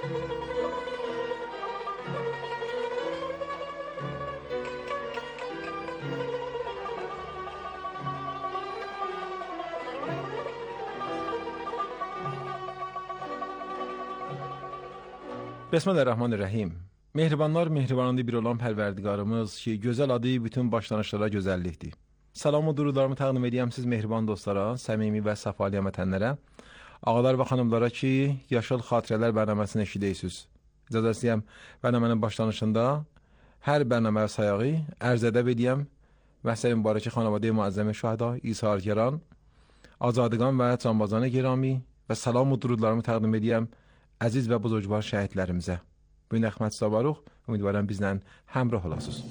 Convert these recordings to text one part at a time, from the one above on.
Bismillahirrahmanirrahim. Mehribanlar, mehribanlığı bir olan Pərverdigarımız ki, gözəl adı bütün başlanışlara gözəllikdir. Salam və durudlarımı təqdim edəyəm siz mehriban dostlara, səmimi və səfali vətənlərə, ağalar və xanımlara ki, Yaşıl Xatirələr bərnaməsini eşidəysiniz. İcazə istəyəm, bərnamənin başlanışında hər bərnaməyə sayağı ərz edəb edəyəm. Vəhsə mübarəki xanavadə-i müəzzəmi şəhada, İsargəran, Azadiqan və Canbazan Gerami və salam və durudlarımı təqdim edəyəm əziz və buzurgvar şəhidlərimizə. Bugün Əhməd Sabaruq, ümidvarım bizlə həmrah olasınız.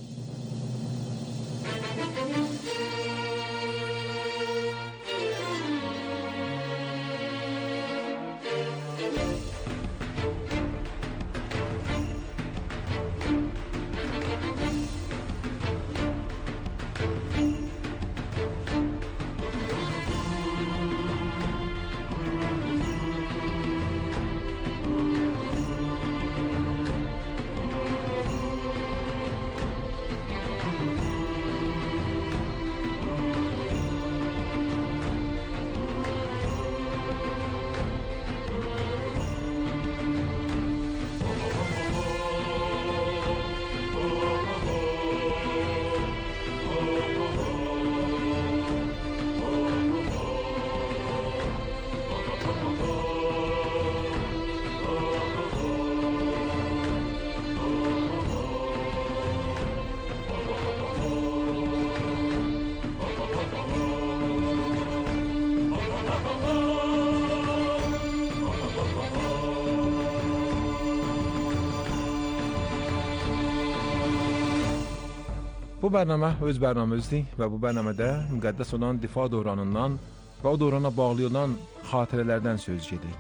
Bu bərnamə öz bərnaməmizdir və bu bərnamədə müqəddəs olan difa dövranından və o dövrana bağlı olan xatirələrdən söz gedir.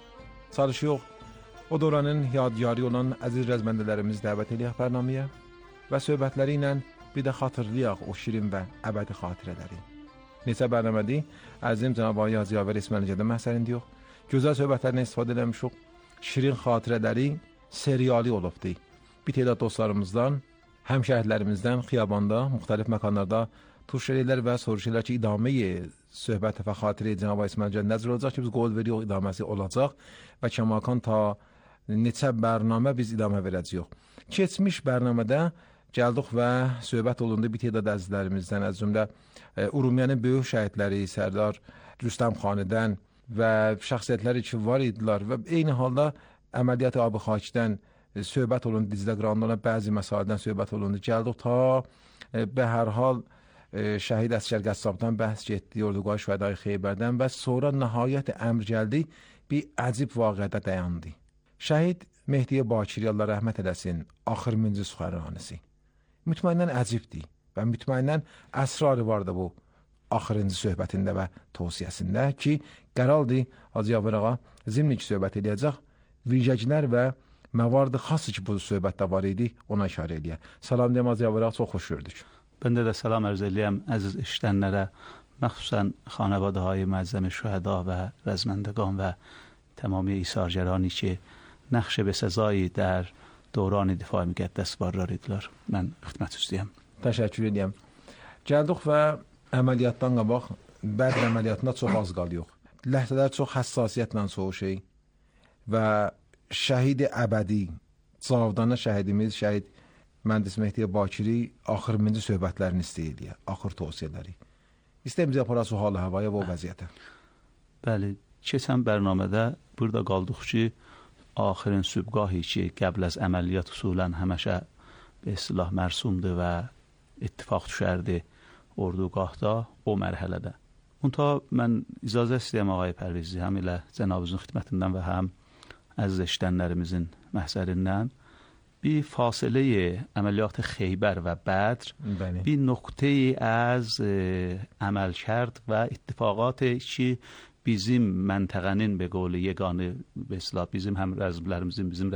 Çalışıq, o dövranın yadigarı olan əziz rəzməndələrimiz dəvət eləyək bərnaməyə və söhbətləri ilə bir də xatırlayaq o şirin və əbədi xatirələri. Neçə bərnamədir, əzim Cənab-ı Yaziyavər İsməlicədə məhsərində yox, gözəl söhbətlərindən istifadə eləmişik, şirin xatirələri seriali olubdur. Bir tədad dostlarımızdan, həmşəhidlərimizdən xiyabanda, müxtəlif məkanlarda tuş eləyirlər və soruşurlar ki, idamə-i söhbət və xatirə Cənab-ı İsməlicədə nəzr olacaq ki, biz qol veririk, idaməsi olacaq və kəmakan ta neçə bərnamə biz idamə verəcəyik. Keçmiş bərnamədə gəldik və söhbət olundu bir tədad əzizlərimizdən, az cümlə Urumiyənin böyük şəhidləri Sərdar Rüstəm Xanidən və şəxsiyyətləri ki var idilər və eyni halda əməliyyat-ı Abı Xakidən söhbət olundu, dizdə qıranlarına bəzi məsələdən söhbət olundu. Gəldik ta və hər hal şəhid Əsgər Qəssabdan bəhs getdi, Orduqay Şühədai Xeybərdən və sonra nəhayət əmr gəldi, bir əcib vaqiədə dayandı. Şəhid Mehdiyə Bakiri, Allah rəhmət eləsin, axır müncü süxəranisi. Mütməinnən əcibdir və mütməinnən əsrarı vardı bu axırıncı söhbətində və tavsiyəsində ki, qəraldır Hacı Yavər ağa zimni ki söhbət edəcək, vicəclər və məvardı xası ki bu söhbətdə var idi, ona işarə eləyək. Salam deyəm Hacı Yavər ağa, çox xoş gördük. Bəndə də salam ərz eləyəm əziz işlənlərə, məxsusən xanəvadə-i müəzzəmi şühəda və rəzməndəqan və tamami İsargərani ki, nəxş be səzایی در دوران دفاع müqəddəs varlar idilər. Mən xidmət istəyəm. Təşəkkür edirəm. Gəldik və əməliyyatdan qabaq bədr əməliyyatında çox az qalıyıq. Ləhzələr çox həssasiyyətlə soğuşur və şəhid əbədi, cavdana şəhidimiz, şəhid Mühəndis Mehdiyə Bakiri axırıncı söhbətlərini istəyir, axır tövsiyələri. İstəyim bizə aparası halı havaya və o vəziyyətə. Bəli, keçən bərnamədə burada qaldıq ki, آخرین صبحگاهی که قبل از عملیات اصولا همیشه به اصطلاح مرسومده و اتفاق düşərdi ordugahda o mərhələdə. Unta mən icazə istəyəm ağay Pərvizli, həm ilə cənabınızın xidmətindən və həm əziz eşidənlərimizin məhzərindən bir fasiləyi əməliyyat Xeybər və Bədr bir nöqteyi az əməl کرد və ittifaqatı ki bizim məntəqənin be qovli yeganı mesela bizim həm rəzmlərimizin, bizim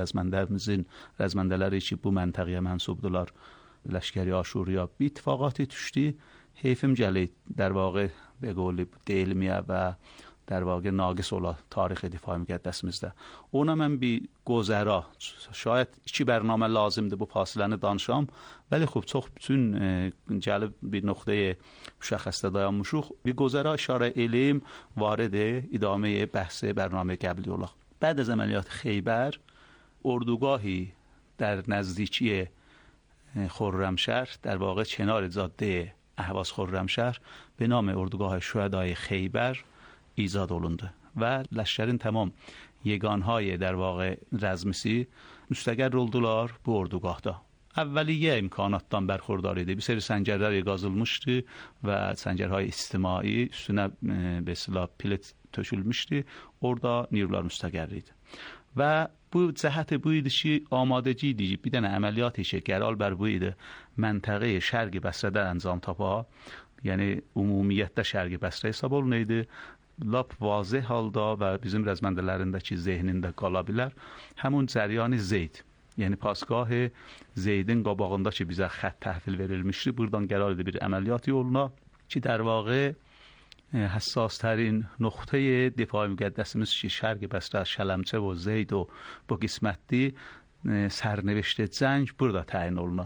rəzməndələri ki bu məntəqəyə mənsubdular Ləşkəri Aşuriya bir ittifaqatı düşdü. Heyfim gəlir در واقع به قول دیلمیه و در واقع ناقص ola tarix difai müqəddəsimizdə. Ona mən bir gözəra, şayad 2 برنامه lazımdır bu fasiləni danışam, ولی خب çox bütün gəlib bir nöqtəyə müşəxəsdə dayanmışıq. Bir gözəra işarə eləyim, vارد ادامه بحث برنامه قبلی olaq. بعد از عملیات خیبر اردوگاهی در نزدیکی خرمشهر، در واقع کنار جاده اهواز خرمشهر، به نام اردوگاه شهدای خیبر ایجاد olundu و لشکرین تمام یگانهای در واقع rəzmisi müstəqər oldular bu ordugahda. Əvvəliyyə imkanatdan bərxurdar idi. Bir seri səngərlər qazılmışdı və səngərهای ictimai üstünə mesela pilet tökülmüşdü. Orada نیروlar müstəqər idi. Və bu cəhət bu idi ki, amadəci idi. Bir dənə əməliyyat işi qərar bər bu idi. Məntəqə Şərqi Bəsrədə əncam tapa, yəni ümumiyyətdə Şərqi Bəsrə hesab olunaydı. Lap vazih halda və bizim rəzməndələrindəki zehnində qala bilər. Həmun cəryanı Zeyd, yəni pasgah Zeydin qabağında ki bizə xətt təhvil verilmişdi. Buradan qərar idi bir əməliyyat yoluna ki, در واقع حساس ترین نقطه دفاع müqəddəsimiz ki شرق بصره شلمچه و زید و bu qismətli سرنوشت جنگ burada təyin oluna.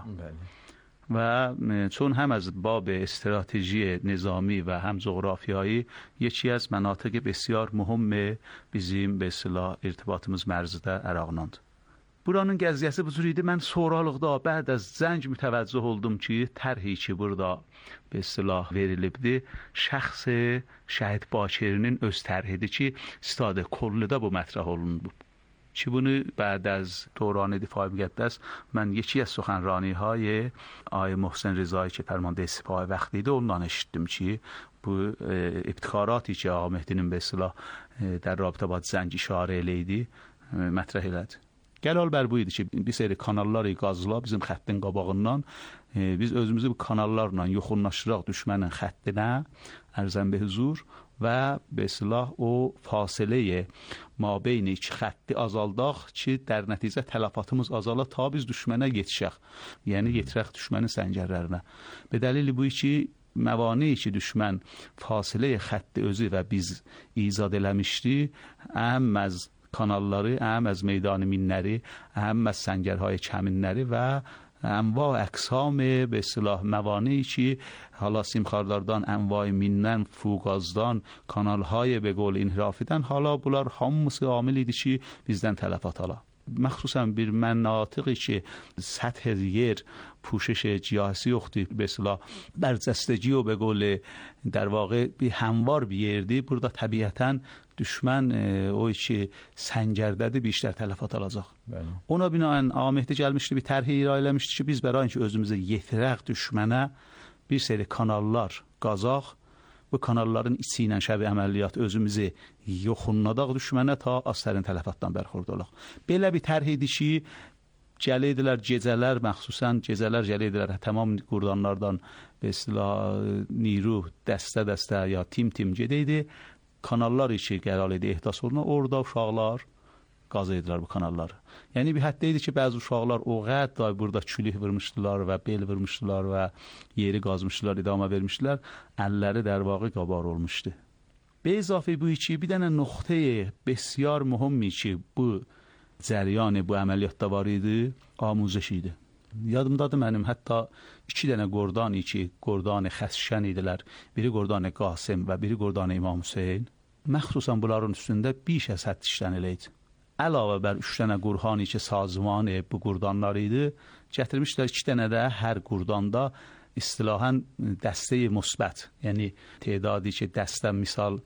و چون هم از باب استراتژی نظامی و هم جغرافیایی یکی از مناطق بسیار مهم bizim به اصطلاح ارتباطımız mərzidə Əraqlandı. Buranın gəziyyəsi bu cür idi. Mən sonralıqda بعد از زنج mütəvəccüh oldum ki, tərhi ki burada به اصطلاح verilibdi. Şəxs Şəhid Bakirinin öz tərhidir ki, استاد کلdə bu mətrəh olundu. چی bunu بعد از دوران دفاع مقدس من یکی از سخنرانی‌های آقای محسن رضایی که فرمانده سپاه وقتی ده ondan eşittim ki bu ابتکاراتی که آقا مهدی'nin به اصطلاح در رابطه با زنج işarə eləydi mətrəh elədi. Gəlal bər bu idi ki, bir seri kanallar qazıla bizim xəttin qabağından biz özümüzü bu kanallarla yoxunlaşdıraq düşmənin xəttinə ərzən be huzur و به اصطلاح o فاصله ما بین iki xətti azaldaq ki, در nəticə tələfatımız azala ta biz düşmənə yetişək. Yəni yetirək düşmənin səngərlərinə. Be dəlili bu ki, məvani ki düşmən fasilə xətti özü və biz izad eləmişdi, əhəm az kanalları، əhəm az meydan minləri، əhəm az səngərهای kəminləri və انواع اقسام به اصطلاح موانعی که حالا سیمخاردارdan انواع مینن فوگازdan kanalهای به قول انحرافیدن حالا bunlar hamısı amil idi ki bizdən tələfat ala. مخصوصا bir مناطقی که سطح yer پوشش جیاسی yoxdur به اصطلاح برجستگی و به قول در واقع bir هموار bir yerdi. Burada təbiətən düşmən o ki səngərdədir بیشتر tələfat alacaq. Ona binaən Ağa Mehdi gəlmişdi bir tərhi irəli eləmişdi ki biz bərain ki özümüzə yetirək düşmənə bir seri kanallar qazaq. Bu kanalların içi ilə şəbi əməliyyat özümüzü yoxunladaq düşmənə ta astərin tələfatdan bərxurd olaq. Belə bir tərh idi ki gəliydilər gecələr, məxsusən gecələr gəliydilər tamam qurdanlardan به اصطلاح نیرو dəstə ya tim gedəydi. Kanallar içi qərar idi ehdas olunan orada uşaqlar qazıydılar bu kanalları. Yəni bir həddə idi ki bəzi uşaqlar o qədər burada külük vurmuşdular və bel vurmuşdular və yeri qazmışdılar, idamə vermişdilər. Əlləri در واقع qabar olmuşdu. Be izafə bu iki bir dənə nöqtə بسیار مهمی ki bu cəryan bu əməliyyatda var idi, amuzəş idi. Yadımdadır mənim hətta 2 dənə qordan ki, qordan Xəsşən idilər. Biri qordan Qasım və biri qordan İmam Hüseyn. Məxsusən bunların üstündə بیش از حد işləniləydi. Əlavə bər 3 dənə qurğani ki, sazman bu qurdanlar idi. Gətirmişlər 2 dənə də hər qurdanda istilahən dəstə müsbət. Yəni tədadı ki, dəstə misal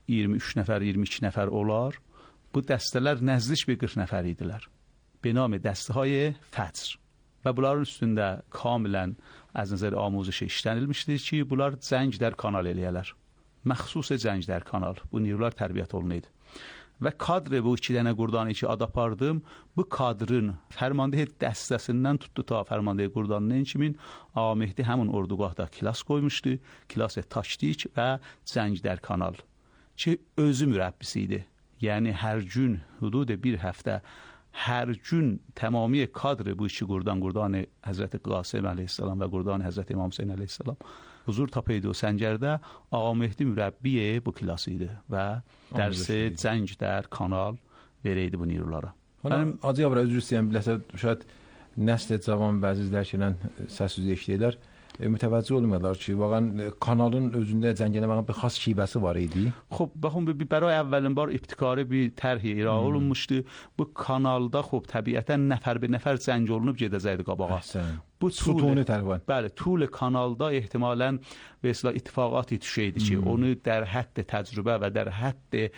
23 nəfər, 22 nəfər olar. Bu dəstələr nəzdiş bir 40 nəfər idilər. Be nam dəstəهای فجر. Və bunların üstündə kamilən az nəzər amuzəş işlənilmişdir ki, bunlar cəng در kanal eləyələr. Məxsus cəng در kanal. Bu نیروlar tərbiyyət olunuydu. Və kadr bu 2 dənə qurdanı ki ad apardım, bu kadrın fərmandehi dəstəsindən tutdu ta fərmandehi qurdanının kimin Ağa Mehdi həmin ordugahda kilas qoymuşdu. Kilas taktik və cəng در kanal ki özü mürəbbisi idi. Yəni hər gün hudud bir həftə hər gün tamami kadr bu 2 qurdan Həzrət Qasım əleyhissalam və qurdan Həzrət İmam Hüseyn əleyhissalam حضور تا پید و سنجرده آقا مهدی مربی bu کلاسیdi و درس زنج در کانال vereydi bu نیروlara. حالا Hacı Yavra özür istəyirəm, biləsə şayad nəsl cavan bəzi izləyicilər səs sözü eşidirlər. متوجه olmuyorlar ki واقعا kanalın özündə Zəngəzurun bir xas şibəsi var idi. خب بخوام برای اولین بار ابتکار bir طرحی ارائه olunmuşdu. Bu kanalda خب طبیعتا نفر به نفر زنج olunub gedəcəkdi qabağa. Bu ستون تقریبا. بله طول کانالda احتمالاً به اصطلاح اتفاقاتی توشیدی که اونو در حد تجربه و در حد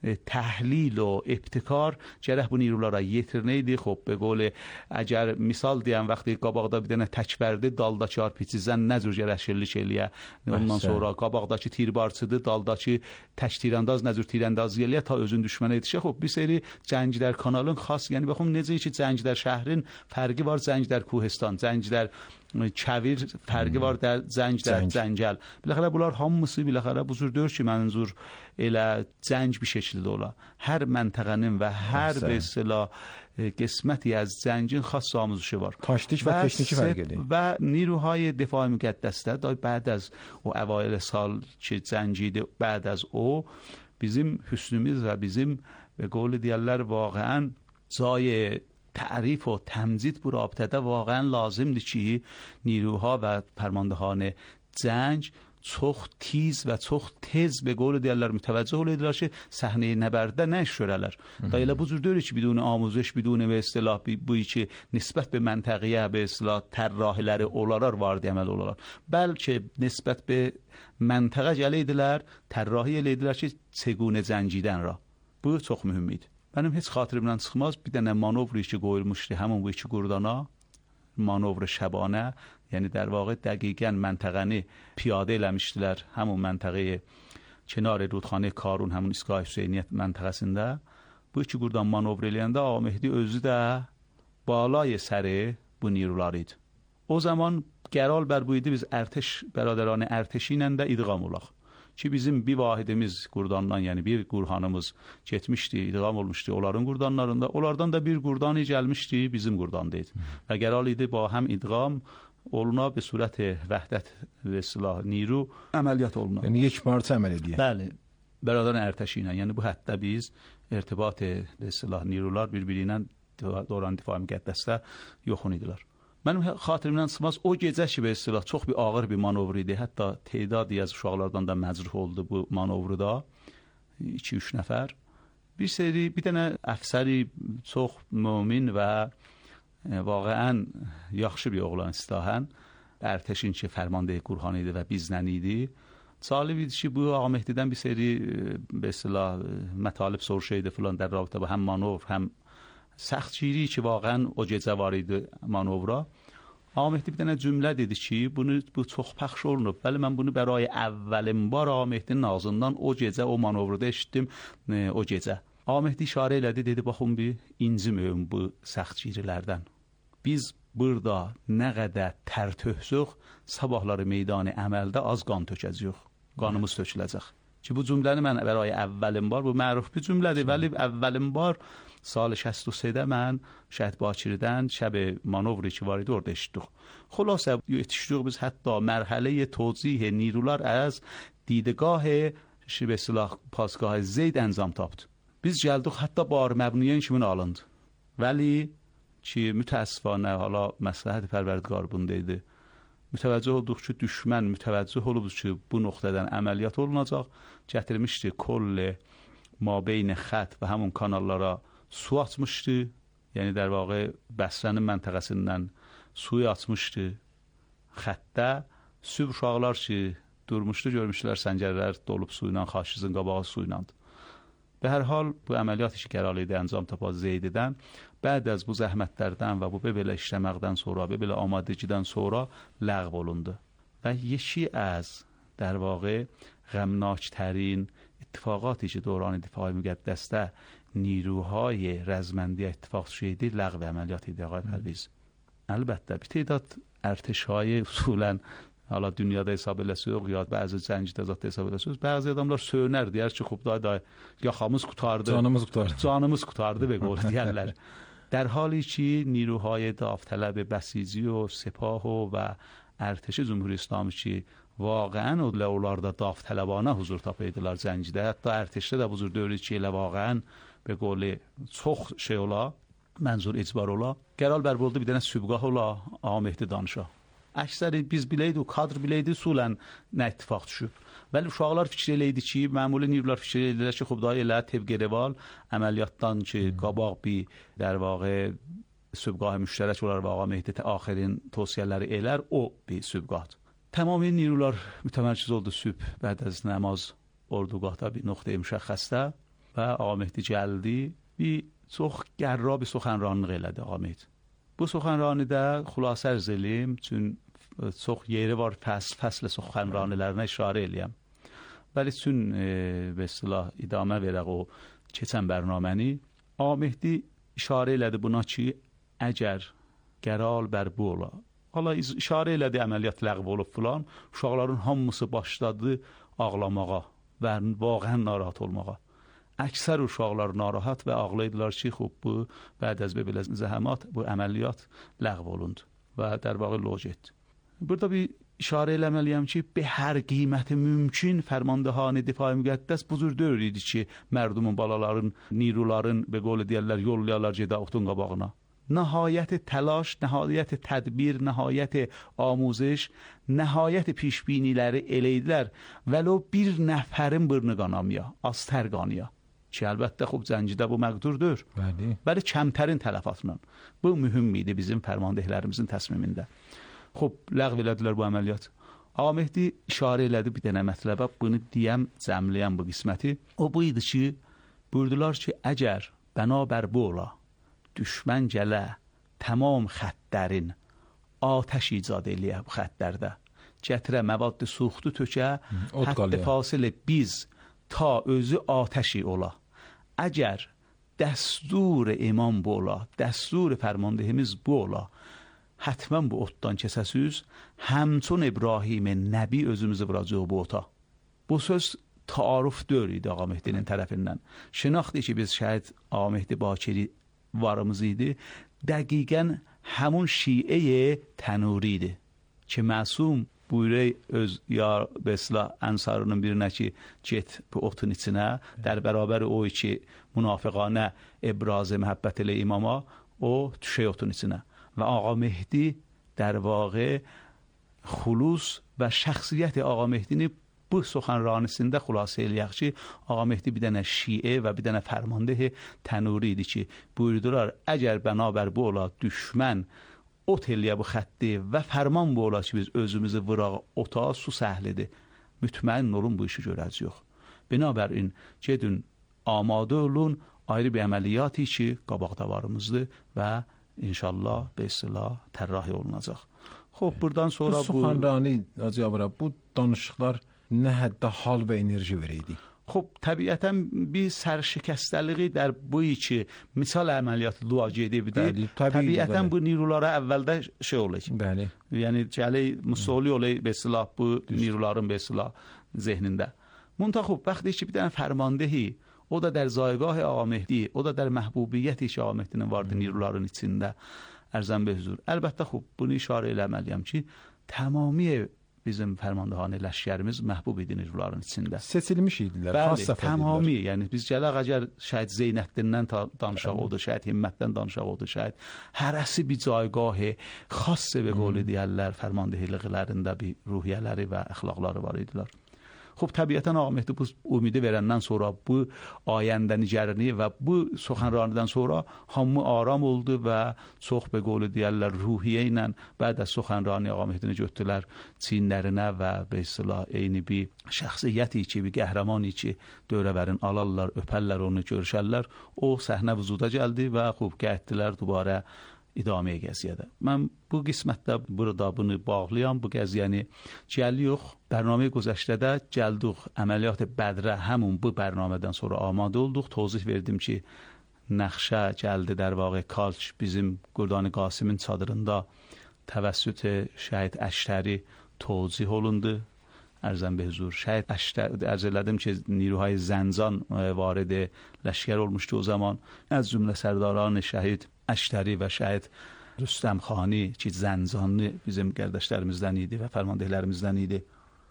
تحلیل و ابتکار جرح bu نیروlara yetirneydi. خب به قول اگر مثال deyəm وقتی qabaqda bir dənə təkbərdi daldakı arpicizdən nə cür gərəşirlik eləyə. Ondan sonra qabaqdakı tirbarçıdır, daldakı tək tirandaz nə cür tirandaz eləyə ta özün düşmənə yetişə. خب bir seri zəng در kanalın xas, yəni baxım necə ki zəng در şəhrin fərqi var zəng در کوهستان, zəng در کویر fərqi var zəng در zəngəl. Biləxərə bunlar hamısı biləxərə bu cür deyir ki mənzur elə zəng bir şəkildə ola. Hər məntəqənin və hər bir silah قسمتی از زنجین خاص آموزشی var. تاکتیک و تکنیکی فرقی و نیروهای دفاع مقدسه بعد از او اوایل سال که زنجیده بعد از او bizim hüsnümüz و bizim به قول دیالر واقعا زای تعریف و تمجید bu رابطه واقعا لازمdir ki نیروها و فرماندهان زنج çox tiz və çox tez به قول دیالر متوجه olurlar ki صحنه نبرده نشورlar. دا elə bu cür deyir ki بدون آموزش بدون به اصطلاح bu ki nisbət به منطقیه به اصطلاح طراحیləri olarlar var deməli olarlar. Bəlkə nisbət به منطقه gəliydilər, طراحی eləydilər ki çegune zəncidən ra. Bu çox mühüm idi. Mənim heç xatirimdən çıxmaz bir dənə manovri ki qoyulmuşdu همون bu iki qurdana مانور شبانه یعنی در واقع دقیقاً منطقه‌نی پیاده eləmişdilər همون منطقه کنار رودخانه کارون همون ایستگاه حسینیت منطقəsində bu iki qurdan manovr eləyəndə Ağa Mehdi özü də بالای سر bu نیروlar idi. O zaman qərar bər bu idi biz ərtəş bəradaran ərtəşi ilə də idğam olaq. Ki bizim bir vahidimiz qurdandan yəni bir qurhanımız getmişdi, idğam olmuşdu onların qurdanlarında. Onlardan da bir qurdanı gəlmişdi, bizim qurdandaydı. Və qərar idi با هم idğam oluna به صورت وحدت ve silah نیرو əməliyyat oluna. Yəni یک parça əməl edir. Bəli. Bəradaran ərtəşi ilə. Yəni bu hətta biz irtibat به silah نیروlar bir-biri ilə دوران دفاع müqəddəsdə yoxun idilər. Mənim xatirimdən çıxmaz o gecə ki, belə çox bir ağır bir manovr idi. Hətta tedadi az uşaqlardan da məcruh oldu bu manovrda. 2-3 nəfər. Bir seri, bir dənə əfsəri çox mömin və واقعا yaxşı bir oğlan istahən. Ərtəşin ki, fərmandehi Qurhan idi və bizdən idi. Salib idi ki, bu Ağa Mehdidən bir seri به اصطلاح مطالب soruşaydı falan در رابطه با هم مانور هم سختگیری ki واقعا o gecə var idi manovra. Ağa Mehdi bir dənə cümlə dedi ki, bu çox pəxş olunub. Bəli, mən bunu برای اولین بار Ağa Mehdinin ağzından o gecə o manovrda eşitdim o gecə. Ağa Mehdi işarə elədi, dedi baxın bir inciməyim bu səxtgirilərdən. Biz burada nə qədər tər töhsüq, sabahları meydan əməldə az qan tökəcəyik. Qanımız töküləcək. Ki bu cümləni mən برای اولین بار bu məruf bir cümlədir, ولی اولین بار سال 63 من شهید باکریدن شب مانوری که وارد orada eşitdik. خلاصه yetişdik biz hatta مرحله توضیح نیروlar از دیدگاه به اصطلاح پاسگاه زید انجام tapdı. Biz gəldik hatta bar məbniyə kimin alındı. ولی ki mütəəssifانه hala məsləhət pərvərdigar bunda idi. Mütəvəccüh olduq ki düşmən mütəvəccüh olub ki bu nöqtədən əməliyyat olunacaq. Gətirmişdi kolle mabeyn xətt və həmin kanallara su atmışdı. Yəni در واقع Bəsrənin məntəqəsindən suyu atmışdı xəttə. Süb uşaqlar ki durmuşdu, görmüşdülər səngərlər dolub suyla, xaşizin qabağı suyla. به هر حال bu əməliyyat işi qərarlıydı انجام tapa Zeyddən. بعد از bu zəhmətlərdən və bu belə işləməkdən sonra, belə amadəcidən sonra ləğv olundu. و یکی از در واقع غمناکترین اتفاقاتی که دوران دفاع مقدسه نیروهای رزمندی اتفاق شده لغو عملیات idi آقای پرویز. البته bir تعداد ارتش‌های اصولاً حالا dünyada hesab eləsək, ya bəzi zəncdə zat hesab eləsək, bəzi adamlar söyünər, deyər ki, xub da yaxamız qurtardı, canımız qurtardı به قول deyərlər. در حالی که نیروهای داوطلب بسیجی و سپاه و ارتش جمهوری اسلامی که واقعا onlar da daavtələbanə huzur tapaydılar Zəncidə. Hətta ərtəşdə də bu cür dövr ki, elə واقعا به قول çox şey ola, mənzur icbar ola. Qərar bər oldu bir dənə sübqah ola, Ağa Mehdi danışa. Əksəri biz biləydik, kadr biləydik, usulən nə ittifaq düşüb. Bəli, uşaqlar fikir eləydi ki, məmuli nirlər fikir eləyirlər ki, xub da elə təbqərival əməliyyatdan ki, qabaq bir در واقع sübqah müştərək olar və Ağa Mehdi axirin tövsiyələri elər, o bir sübqat. Tamamilə nirlər mütəmərkiz oldu sübh بعد از نماز اردوگاه bir نقطه مشخصdə və Ağa Mehdi gəldi. Bir çox gərra bir suxanranlıq elədi Ağa Mehdi. Bu suxanranidə xülasə ərz eləyim, çün çox yeri var fəsl suxanranilərinə işarə eləyəm. Bəli, çün به اصطلاح idamə verək o keçən bərnaməni. Ağa Mehdi işarə elədi buna ki, əgər qəral bər bu ola. Hala işarə elədi əməliyyat ləğv olub filan, uşaqların hamısı başladı ağlamağa və واقعا narahat olmağa. Əksər uşaqlar narahat və ağlaydılar ki, xub bu بعد از belə zəhəmat bu əməliyyat ləğv olundu və در واقع لو getdi. Burada bir işarə eləməliyəm ki, به hər qiyməti mümkün fərmandehane difai müqəddəs bu cür deyil idi ki, mərdumun balaların, niruların به قول deyirlər yollayarlar gedə oxtun qabağına. Nəhayət təlaş, nəhayət tədbir, nəhayət amuzış, nəhayət pişbiniləri eləydilər vəlo bir nəfərin bırnı qanamaya, aztər qanaya. Ki, əlbəttə, xub Zəncidə bu məqdurdur. Bəli, kəmtərin tələfatla. Bu mühüm idi bizim fərmandehlərimizin təsmimində. Xub, ləğv elədilər bu əməliyyat. Ağa Mehdi işarə elədi bir dənə mətləbə, bunu deyəm, cəmləyəm bu qisməti. O bu idi ki, buyurdular ki, əgər bənabər bu ola, düşmən gələ, tamam xəttlərin atəş icad eləyə bu xəttlərdə. Gətirə məvaddı suxtu tökə, hətta fasilə biz ta özü atəşi ola. Əgər dəstur imam bu ola, dəstur fərmandehimiz bu ola, hətmən bu otdan kəsəsiz, həmçun İbrahim Nəbi özümüzü vuracaq bu ota. Bu söz taarruf deyil idi Ağa Mehdinin tərəfindən. Şinaxtı ki, biz şəhid Ağa Mehdi Bakiri varımız idi, dəqiqən həmun şiə tənuri idi ki, məsum buyuruq öz ya besla ənsarının birinə ki, get bu otun içinə, در bərabər o ki, münafiqanə ibrazı məhəbbət ilə imama, o düşək otun içinə. Və Ağa Mehdi در واقع xulus və şəxsiyyəti Ağa Mehdini bu suxanranisində xülasə eləyək ki, Ağa Mehdi bir dənə şiə və bir dənə fərmandeh tənuri idi ki, buyurdular, əgər bənabər bu ola düşmən ot eləyə bu xətti və fərman bu ola ki, biz özümüzü vıraq ota su səhlidir. Mütməin olun bu işi görəcəyik. Binabərin, gedin, amadə olun, ayrı bir əməliyyatı ki, qabaqda varımızdır və inşallah, besilah, tərrahi olunacaq. Xob, buradan sonra bu suxanrani, Hacı bu danışıqlar nə həddə hal və enerji verəydi? Xob, təbiətən bir sərşikəstəliği der bu ki, misal əməliyyatı dua gedibdi. Təbiətən bu nirulara əvvəldə şey olacaq. Bəli. Yəni, gəli, müsoli olay, besilah, bu niruların besilah zehnində. Muntaxub, bəxti ki, bir dənə fərmandehi, o da در زایگاه Ağa Mehdi, o da در məhbubiyyəti ki, Ağa Mehdinin vardı niruların içində, ərzən be huzur. Əlbəttə, xub, bunu işarə eləməliyəm ki, tamamilə bizim fərmandehane ləşkərimiz məhbub idi niruların içində. Seçilmiş idilər, xas səfər idilər. Tamami, yəni biz gələk əgər şəhid Zeynəddindən danışaq odur, şəhid Himmətdən danışaq odur, şəhid hərəsi bir caygahı, xasse və qoli deyərlər, fərmandehiliqlərində bir ruhiyyələri və əxlaqları var idilər. Xub, təbiətən Ağa Mehdi bu ümidi verəndən sonra, bu ayəndə nicərini və bu suxanranidən sonra hamı aram oldu və çox be qolu deyərlər ruhiyyə ilə bəd az suxanrani Ağa Mehdini götdülər çiyinlərinə və be istilah eyni bir şəxsiyyəti ki, bir qəhrəmani ki, dövrəvərin alarlar, öpərlər onu, görüşərlər. O səhnə vücuda gəldi və xub, gətdilər dubarə idaməyə gəziyyədə. Mən bu qismətdə burada bunu bağlayam, bu gəziyyəni gəliyox. Bərnaməyə güzəştədə gəldik, əməliyyat Bədrə həmun bu bərnamədən sonra amadə olduq. Tozih verdim ki, nəxşə gəldi در واقع Kalç bizim Qurdani Qasimin çadırında təvəssüt şəhid Əştəri tozih olundu. Ərzən be huzur. Şəhid Əştəri, ərz elədim ki, نیروهای زنجان وارد لشکر olmuşdu o zaman. از cümlə sərdaran şəhid Əştəri və şəhid Rüstəm Xani ki, Zəncani bizim qardaşlarımızdan idi və fərmandehlərimizdən idi.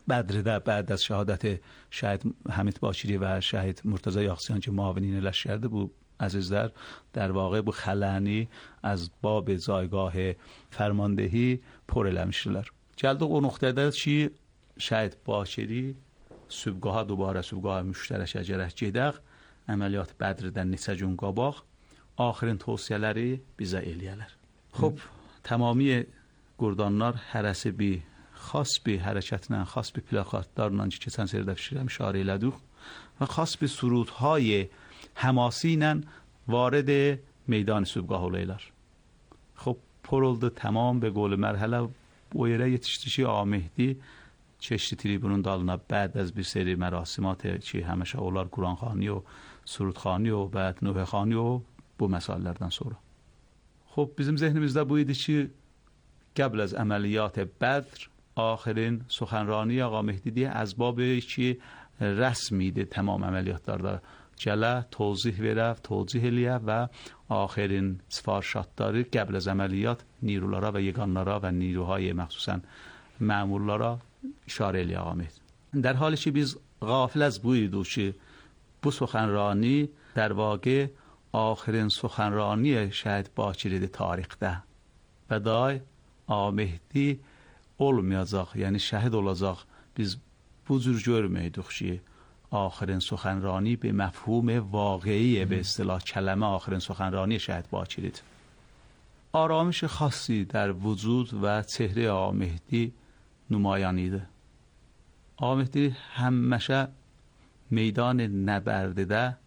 بدرده بعد از شهادت شهید حمید باچری و شهید مرتضی یاغسیان که معاونین لشکرده بود عزیزدر در واقع bu xələni از باب زایگاه فرماندهی پر eləmişdilər. Gəldik o nöqtədə ki, şəhid Baçeri sübgaha dubara sübgaha müştərək gərək gedək, əməliyyat Bədirdən neçə gün qabaq آخرین توصیه‌ləri bizə eləyərlər. خب تمامی قردانlar hərəsi bir xas bir hərəkətlə, xas bir plakatlarla ki keçən sərdə fikirəm işarə elədik və xas bir surudهای həmasi ilə vارد میدان sübgah olaylar. خب پر oldu tamam به قول مرحله bu yerə yetişdi Ağa Mehdi keçdi tribunun dalına بعد از bir seri mərasimat ki həmişə onlar Quranxani و surudxani و بعد nöhəxani و bu məsələlərdən sonra. خب bizim zehnimizdə bu idi ki قبل از عملیات بدر آخرین سخنرانی آقا مهدی از باب ki رسمیdir tamam əməliyyatlarda gələ توضیح verə, توضیح eləyə və آخرین sifarişatları قبل از əməliyyat نیروlara və yeganlara və نیروهای məxsusən məmurlara işarə eləyə آقا مهدی. در حالی که biz غافل از bu idik ki bu سخنرانی در واقع آخرین سخنرانی şəhid Baçeridir tarixdə və day Ağa Mehdi olmayacaq, yəni şəhid olacaq. Biz bu cür görməydik ki آخرین سخنرانی به مفهوم واقعی به اصطلاح کلمه آخرین سخنرانی شهید باچریdir. آرامش خاصی در وجود و چهره آقا مهدی نمایان idi. آقا مهدی همیشه میدان نبرده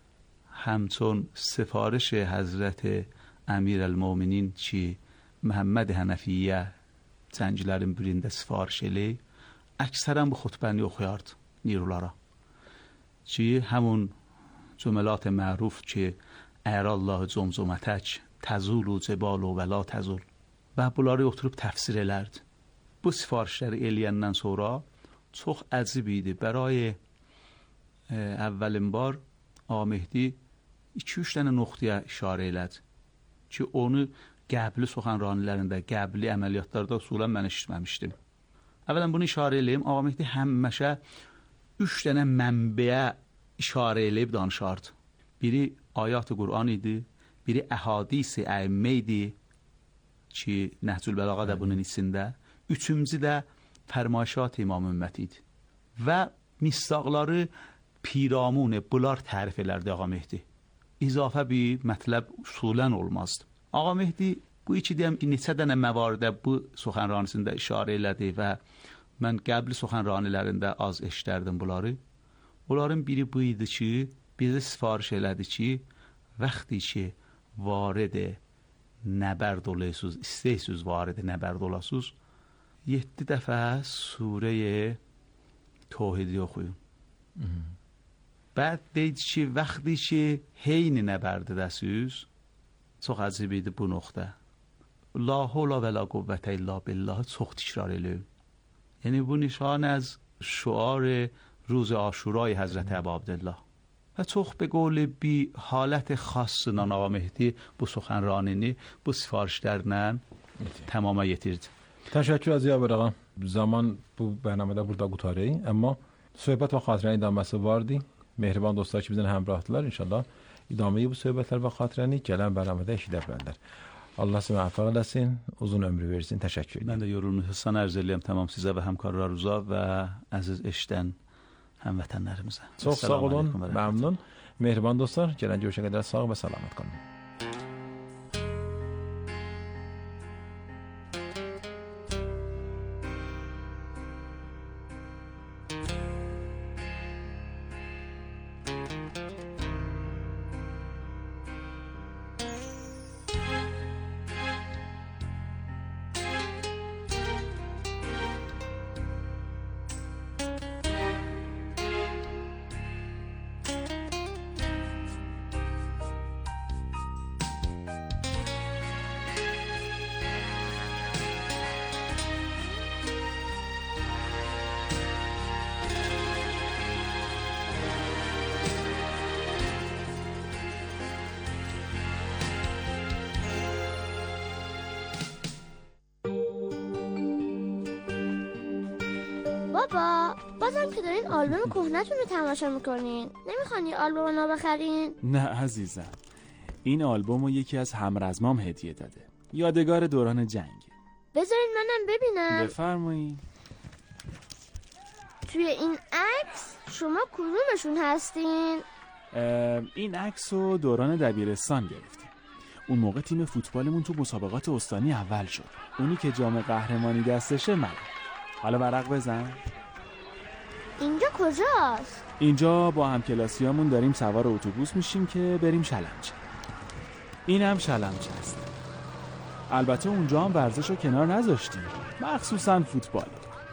همچون سفارش حضرت امیرالمومنین ki Məhəmməd Hənəfiyyə cənglərin birində sifariş eləyib, əksərən bu xutbəni oxuyardı نیروlara. ki همون جملات معروف که ارالله جمجمتک تزول و جبال و ولا تزول و bunları oturub təfsir elərdi. Bu sifarişləri eləyəndən sonra çox əcib idi. برای اولین بار Ağa Mehdi 2-3 dənə nöqtəyə işarə elədi ki onu qəbli suxanranilərində, qəbli əməliyyatlarda usulən mən eşitməmişdim. Əvvələn bunu işarə eləyim. Ağa Mehdi həmişə 3 dənə mənbəyə işarə eləyib danışardı. Biri ayat-ı Qur'an idi, biri əhadis-i əimmə idi ki Nəhcül Bəlağə da bunun içində, üçüncü də fərmayişat İmam Ümmət idi. Və misdaqları piramune bunlar tərif elərdi Ağa Mehdi. İzafə bir mətləb usulən olmazdı. Ağa Mehdi bu iki deyəm ki neçə dənə məvaridə bu suxanranisində işarə elədi və mən qəbli suxanranilərində az eşitərdim bunları. Onların biri bu idi ki bizə sifariş elədi ki vəxti ki vارد نبرد olasınız, istəyirsiniz vارد نبرد olasınız 7 dəfə surə توحیدی oxuyun. بعد deydi ki vəxti ki heyn nəbərdədəsiniz çox əcib idi bu nöqtə. La havla və la quvvətə illa billah çox təkrar eləyin. یعنی bu nişan از شعار روز عاشورای حضرت ابوعبدالله و çox به قول bir halət xassla Ağa Mehdi bu suxanranini bu sifarişlərlə tamama yetirdi. Təşəkkür əziz ağam. Zaman bu bərnamədə burada qutarıq. Amma söhbət və xatirənin idəməsi vardı. Mehriban dostlar ki bizimlə həmrahdılar. İnşallah idaməni bu söhbətlər və xatirəni gələn bərnamədə eşidə bilərlər. Allah sizə məğfirət eləsin, uzun ömrü versin. Təşəkkür edirəm. Mən də yorulmuşam, ərz eləyəm tamam sizə və həmkarlarınıza və əziz eşidən həmvətənlərimizə. Çox sağ olun, məmnun. Mehriban dostlar, gələn görüşə qədər sağ və salamat qalın. بابا بازم که دارین آلبوم کهنتون رو تماشا میکنین، نمیخوان یه آلبوم رو بخرین؟ نه عزیزم، این آلبوم رو یکی از همرزمام هدیه داده، یادگار دوران جنگ. بذارین منم ببینم. بفرمایید. توی این عکس شما کدومشون هستین؟ این عکس رو دوران دبیرستان گرفتیم. اون موقع تیم فوتبالمون تو مسابقات استانی اول شد. اونی که جام قهرمانی دستشه من. حالا ورق بزن. اینجا کجاست؟ اینجا با همکلاسیامون داریم سوار اتوبوس میشیم که بریم شلمچه. این هم شلمچه است. البته اونجا هم ورزش رو کنار نذاشتیم، مخصوصا فوتبال.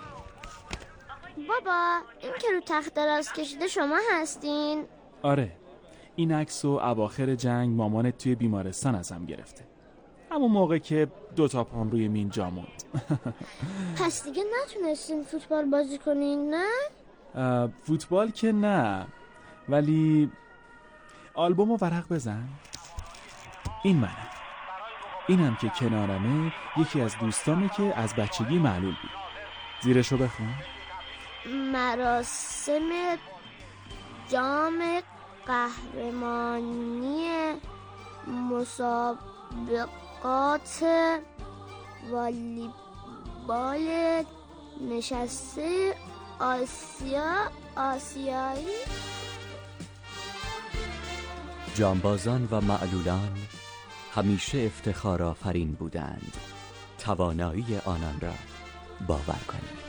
بابا این که رو تخت دراز کشیده شما هستین؟ آره، این عکس رو اواخر جنگ مامانت توی بیمارستان ازم گرفته، همون موقع که 2 پام روی مین جا موند. پس دیگه نتونستین فوتبال بازی کنین نه؟ فوتبال که نه، ولی آلبوم رو ورق بزن. این منم. اینم که کنارمه یکی از دوستامه که از بچگی معلول بود. زیرشو بخون. مراسم جام قهرمانی مسابقات والیبال نشسته آسیایی. جانبازان و معلولان همیشه افتخار آفرین بودند. توانایی آنان را باور کنید.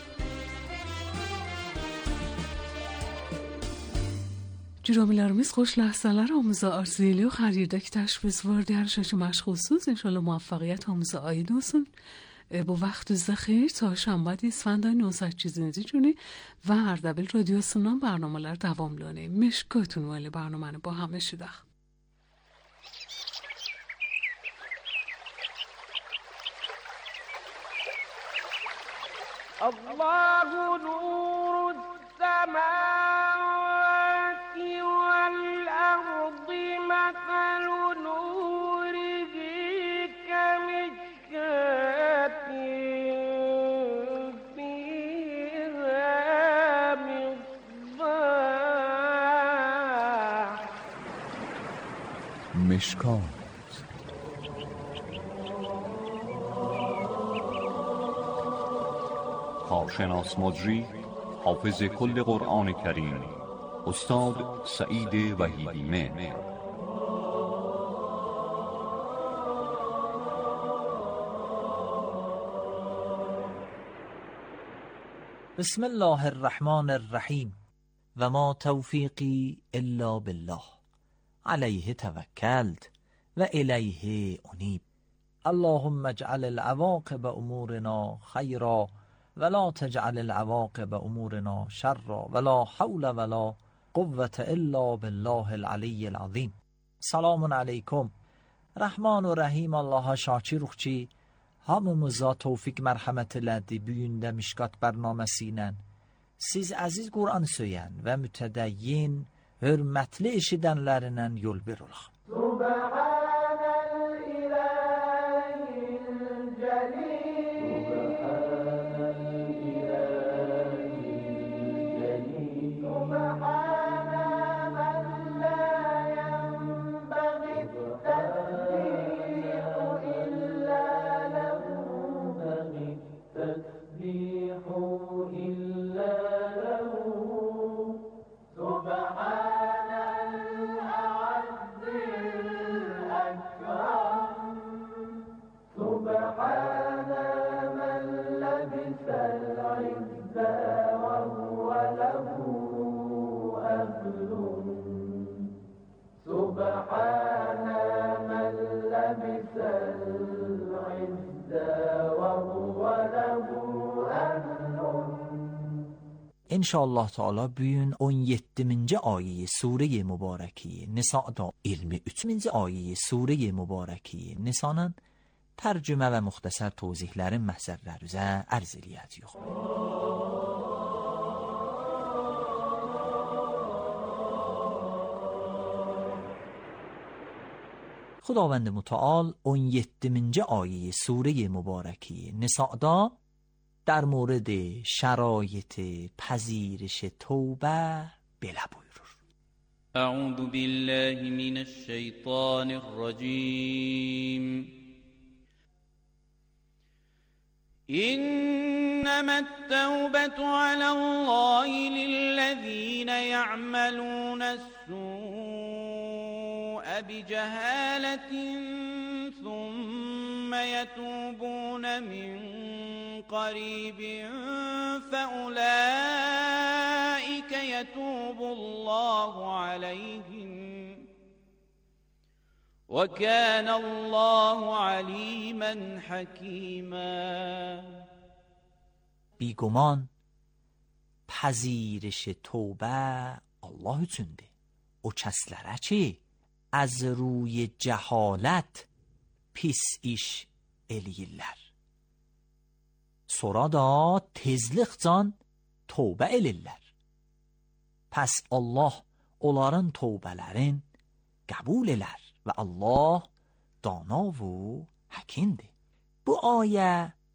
Cüramilərimiz xoş ləhzələr hamımıza arzu ediyor. Hər yerdə ki təşrifiniz var, hər şeyə məşğulsunuz. İnşallah muvaffəqiyyət hamımıza aid olsun. Bu vaxtınızda xeyir. Çarşamba اسفند 19 جونی و اردبیل رادیوsundan برنامه‌lər davamlanır. Meşkatun vəli برنامəni با هم eşidək. الله نور السماوات والأرض مثل نوره كمشكاة فيها مصباح. مشکات کارشناس مجری حافظ کل قرآن کریم استاد سعید وحیدی مهر. بسم الله الرحمن الرحیم و ما توفیقی الا بالله علیه توکلت و الیه انیب. اللهم اجعل العواقب امورنا خیرا ولا تجعل العواقب امورنا شرا ولا حول ولا قوة الا بالله العلی العظیم. سلام علیکم. Rəhman və Rəhim Allaha şakir ki, hamımıza tövfiq mərhəmət elədi bu gün də Mişkat bərnaməsi ilə. Siz əziz Qur'an söyən və mütədəyyin, hörmətli eşidənlərindən yol bir olaq. İnşallah Teala bugün 17-ci ayə Surə Mübarəki Nisa'da 23-ci ayə Surə Mübarəki Nisa'nın tərcümə və müxtəsər tövzihlərin məhzərləri üzə ərz eləyəcəyik. خداوند متعال 17-ci ayə Surə Mübarəki Nisa'da در مورد شرایط پذیرش توبه بله بuyurur. اعوذ بالله من الشیطان الرجیم إنما التوبة على الله للذين يعملون السوء بجهالة ثم يتوبون من قريب فأولئك يتوب الله عليهم وكان الله عليما حكيما. بیگمان پذیرش توبه Allah üçündür. O kəslərə ki, az ruy cəhalət pis iş eləyirlər. Sonra da tezlikcan tövbə elirlər. Pəs Allah onların tövbələrin qəbul elər və Allah dana və həkimdir. Bu ayə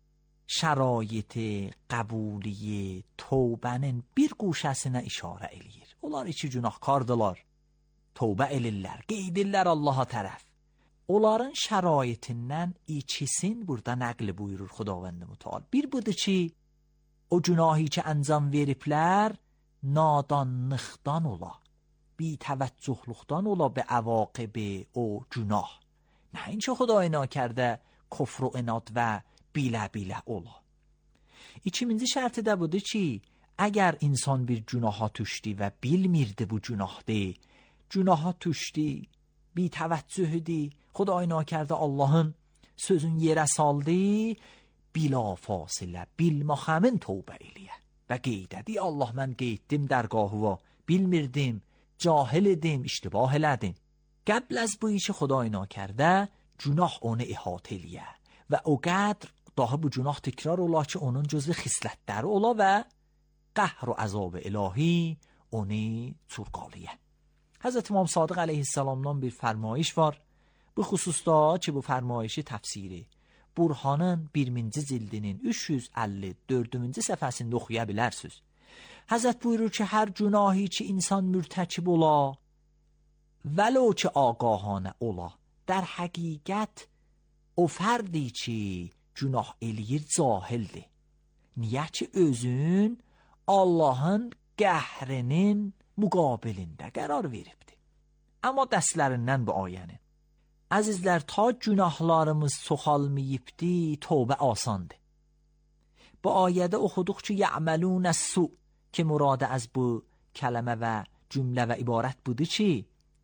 şərait qəbuli tövbənin bir quşəsinə işarə eləyir. Onlar iki günahkardılar. Tövbə elirlər, qeydirlər Allaha tərəf. Onların şəraitindən ikisin burada nəql buyurur Xudavənd Mütəal. Bir budur ki, o günahı ki əncam veriblər, nadanlıqdan ola, بی‌توجهلuktan ola به عواقب o günah. نه اینکه خدای ناکرده کفر و عناد و بیله بیله ola. İkinci şərti də budur ki, əgər insan bir günaha düşdü və bilmirdi bu günahdır, günaha düşdü, بی‌توجهdi, خدای ناکرده Allah'ın sözün yerə saldı, bila fasilə, bilməxəmin tövbə eləyə və qeyd edə. Allah, mən qeyddim dərgahıva, bilmirdim, cahil edim, iştibah elədim. قبل از bu işi خدای ناکرده günah onu احاطه eləyə və o qədr daha bu günah təkrar ola ki, onun cüzü xislətləri ola və qəhr و عذاب الهی onu çurqalıyə. Həzrət İmam Sadiq əleyhissalamdan bir fərmayış var. Bu xüsusda ki, bu fərmayişi təfsiri Burhanın 1-ci cildinin 354-cü səhifəsində oxuya bilərsiniz. Həzrət buyurur ki, hər günahı ki insan mürtəkib ola, vəlo ki ağahane ola, در حقیقت o fərdi ki günah eləyir cahildir. Niyə ki özün Allahın qəhrinin müqabilində qərar veribdir. Amma dərslərindən bu ayənin. Əzizlər, ta günahlarımız çoxalmayıbdi, tövbə asandır. Bu ayədə oxuduq ki, ya'melun as-su ki muradı az bu kəlmə və cümlə və ibarət budur ki,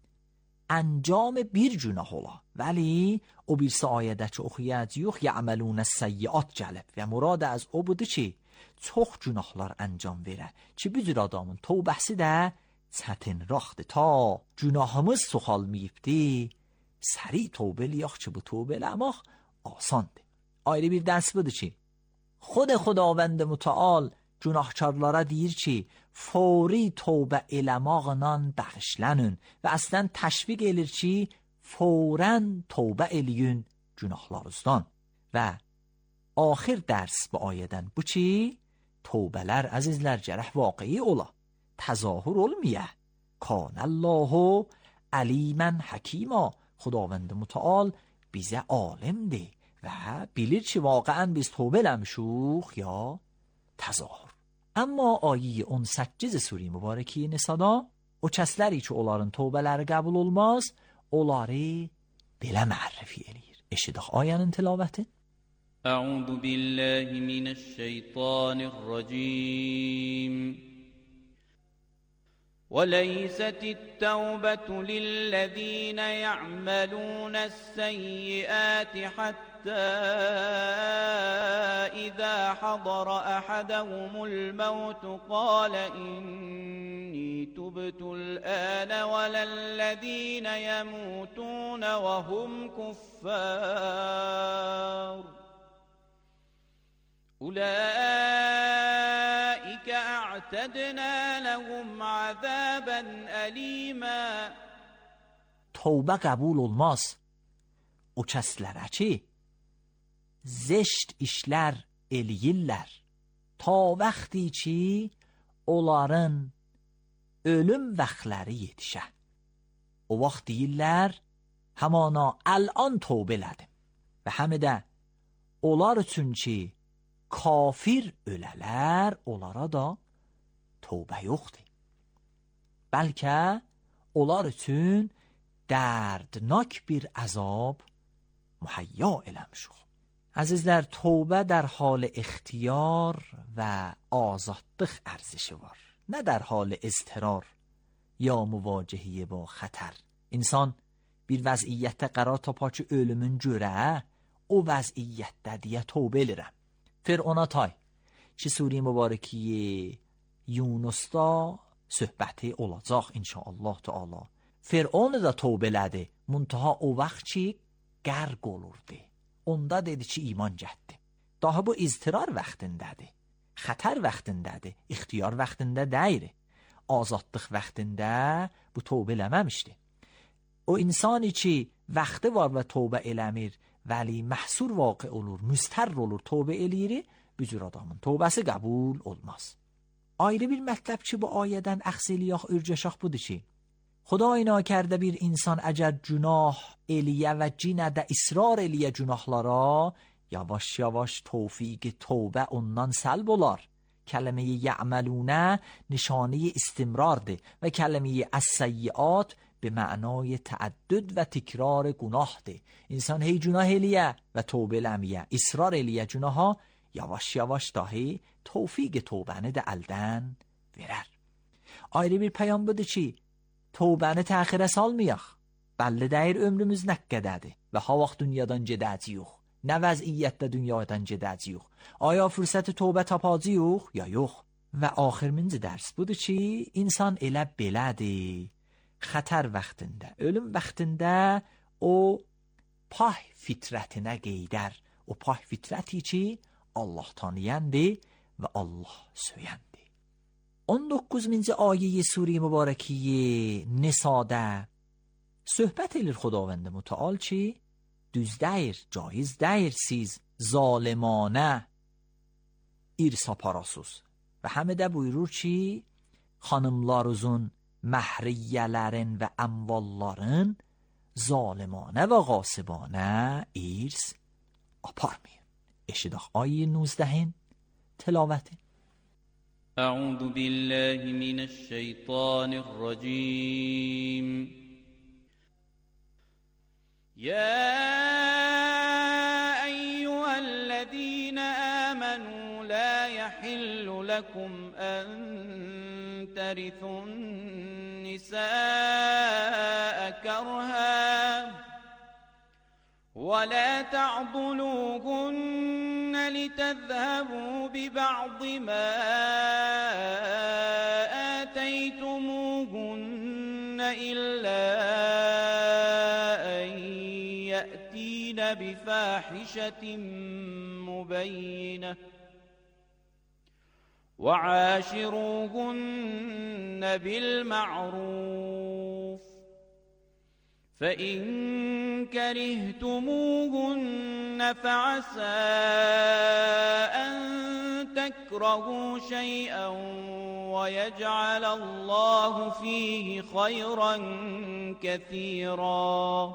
انجام bir günah ola. Vəli o birisi ayədə ki oxuyacağıq, ya'melun as-seyyiat gəlib və murad az o budur ki, çox günahlar əncam verə ki, bu cür adamın tövbəsi də çətin raxtdır. Ta günahımız çoxalmayıbdı, səri tövbə eləyək ki, bu tövbə eləmək asandır. Ayrı bir dərs budur ki, Xudavənd Mütəal günahkarlara deyir ki, fawri tövbə eləmaqla bağışlanın və əslən təşviq edir ki, fawrən tövbə eləyin günahlarınızdan. Və axir dərs bu ayədən bu ki, tövbələr əzizlər gərək vaqei ola, təzahür olmaya. Kanallahu əlimən həkima. Xudavənd Mütəal bizə alimdir və bilir ki, واقعا biz tövbə eləmişuq ya təzahür. Amma ayə 18 sura mübarəki Nisada o kəsləri ki, onların tövbələri qəbul olmaz, onları belə mərrifi eləyir. Eşidək ayənin tilavəti. أعوذ بالله من الشيطان الرجيم وليست التوبة للذين يعملون السيئات حتى إذا حضر أحدهم الموت قال إني تبت الآن ولا الذين يموتون وهم كفار أولئك اعتدنا لهم عذابا أليما. توبه qəbul olmaz o kəslərə ki, zəşt işlər eləyirlər ta vaxtı ki onların ölüm vaxtları yetişə. O vaxt deyirlər, həmana əl'an tövbə elədim. Və həmi də onlar üçün ki kafir ölələr, onlara da tövbə yoxdur. Bəlkə onlar üçün dərdnak bir əzab muhayya eləmişik. Əzizlər, tövbə در حال اختیار و آزادlıq ارزشی var. نه در حال اضطرار یا مواجهه با خطر. İnsan bir vəziyyətdə qərar tapar ki, ölümün görə o vəziyyətdə deyə tövbə edirəm. Fir'ona tay ki, Sure Mübarəki Yunusda söhbəti olacaq inşallah Teala. Fir'on da tövbə elədi. Muntaha o vaxt ki qərq olurdu. Onda dedi ki, iman gətirdi. Daha bu iztirar vaxtındadır. Xətər vaxtındadır. İxtiyar vaxtında deyil. Azadlıq vaxtında bu tövbə eləməmişdi. O insani ki vaxtı var və tövbə eləmir, vəli məhsur vaqe olur, müstər olur, tövbə eləyir, bu cür adamın tövbəsi qəbul olmaz. Ayrı bir mətləb ki bu ayədən əxs eləyək, ürgəşək budur ki, Xuday nakərdə bir insan əgər günah eləyə və cinə də israr eləyə günahlara, yavaş-yavaş tövfiq tövbə ondan səlb olar. Kəlmə-i ya'məlunə nişanə istimrardır və kəlmə-i əs-səyyiat به معنای تعدد و تکرار گناه ده. انسان هی گناه الیه و توبه لمیه اصرار الیه گناه ها یواش یواش داهی توفیق توبانه ده الدن ورر. Ayrı bir peyam budur ki tövbəni təxirə salmayaq. Bəlli deyir ömrümüz nə qədədir və ha vaxt dünyadan gedəcəyik. Nə vəziyyətdə dünyadan gedəcəyik. Aya fürsət tövbə tapacağıq ya yox. Və axırıncı dərs budur ki insan elə belədir. Xətər vaxtında, ölüm vaxtında o pah fitrətinə qeydər. O pah fitrəti ki Allah tanıyandır və Allah söyəndir. 19-cu ayəyə Sure Mübarəki Nisa'da söhbət edir Xudavənd Mütəal ki düz deyir, caiz deyir siz zalimانه irsa parasız. Və həmi də buyurur ki xanımlarınızın məhriyyələrin və əmvalların zalimانه və qasibانه irs aparmayın. Eşidək ayı 19 tilavəti. أعوذ بالله من الشيطان الرجيم يا أيها الذين آمنوا لا يحل لكم أن ترثوا النساء كرها ولا تعضلوهن لتذهبوا ببعض ما آتيتموهن إلا أن يأتين بفاحشة مبينة وعاشروهن بالمعروف فإن كرهتموهن فعسى أن تكرهوا شيئا ويجعل الله فيه خيرا كثيرا.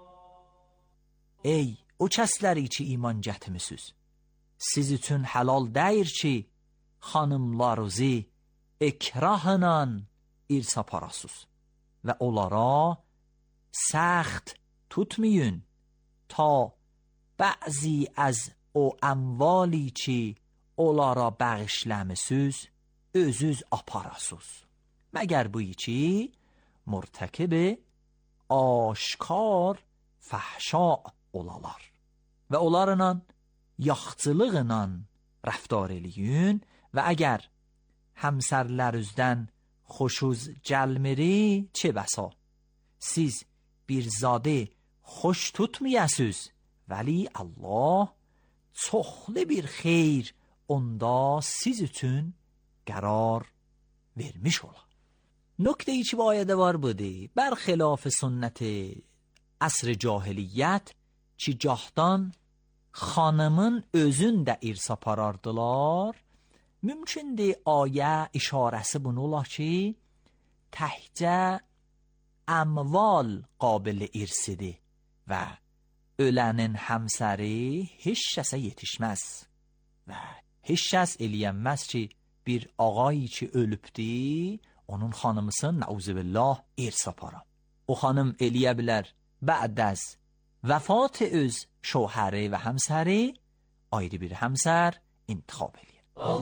Ey o kəsləri ki iman gətirmisiniz, siz üçün halal deyir ki xanımlarınızı ikrahla irsa parasız və onlara سخت tutmayın تا بعضی از o əmvali ki onlara bağışlamışsınız özünüz aparasınız. Məgər bu ki mürtəkib aşkar fəhşa olalar və onlarla yaxçılıqla rəftar eləyin və əgər həmsərlərinizdən xoşunuz gəlmiri çə bəsa siz bir zadə xoş tutmayasınız vəli Allah çoxlu bir xeyr onda siz üçün qərar vermiş olar. Nöqtəyi ki bu ayədə var budur. Bərxilaf sünnət əsr cahiliyyət ki gahdan xanımın özün də irsa parardılar Mümkündür ayə işarəsi bunu olar ki, təhcə əmval qabil irsidir və ölənin həmsəri heç kəsə yetişməz və heç kəs eləyənməz ki, bir ağayı ki ölübdi, onun xanımısın, nəuzubillah, irs aparam. O xanım eləyə bilər bə'd az vəfat öz şوهری və həmsəri ayrı bir həmsər intikhab eləyir.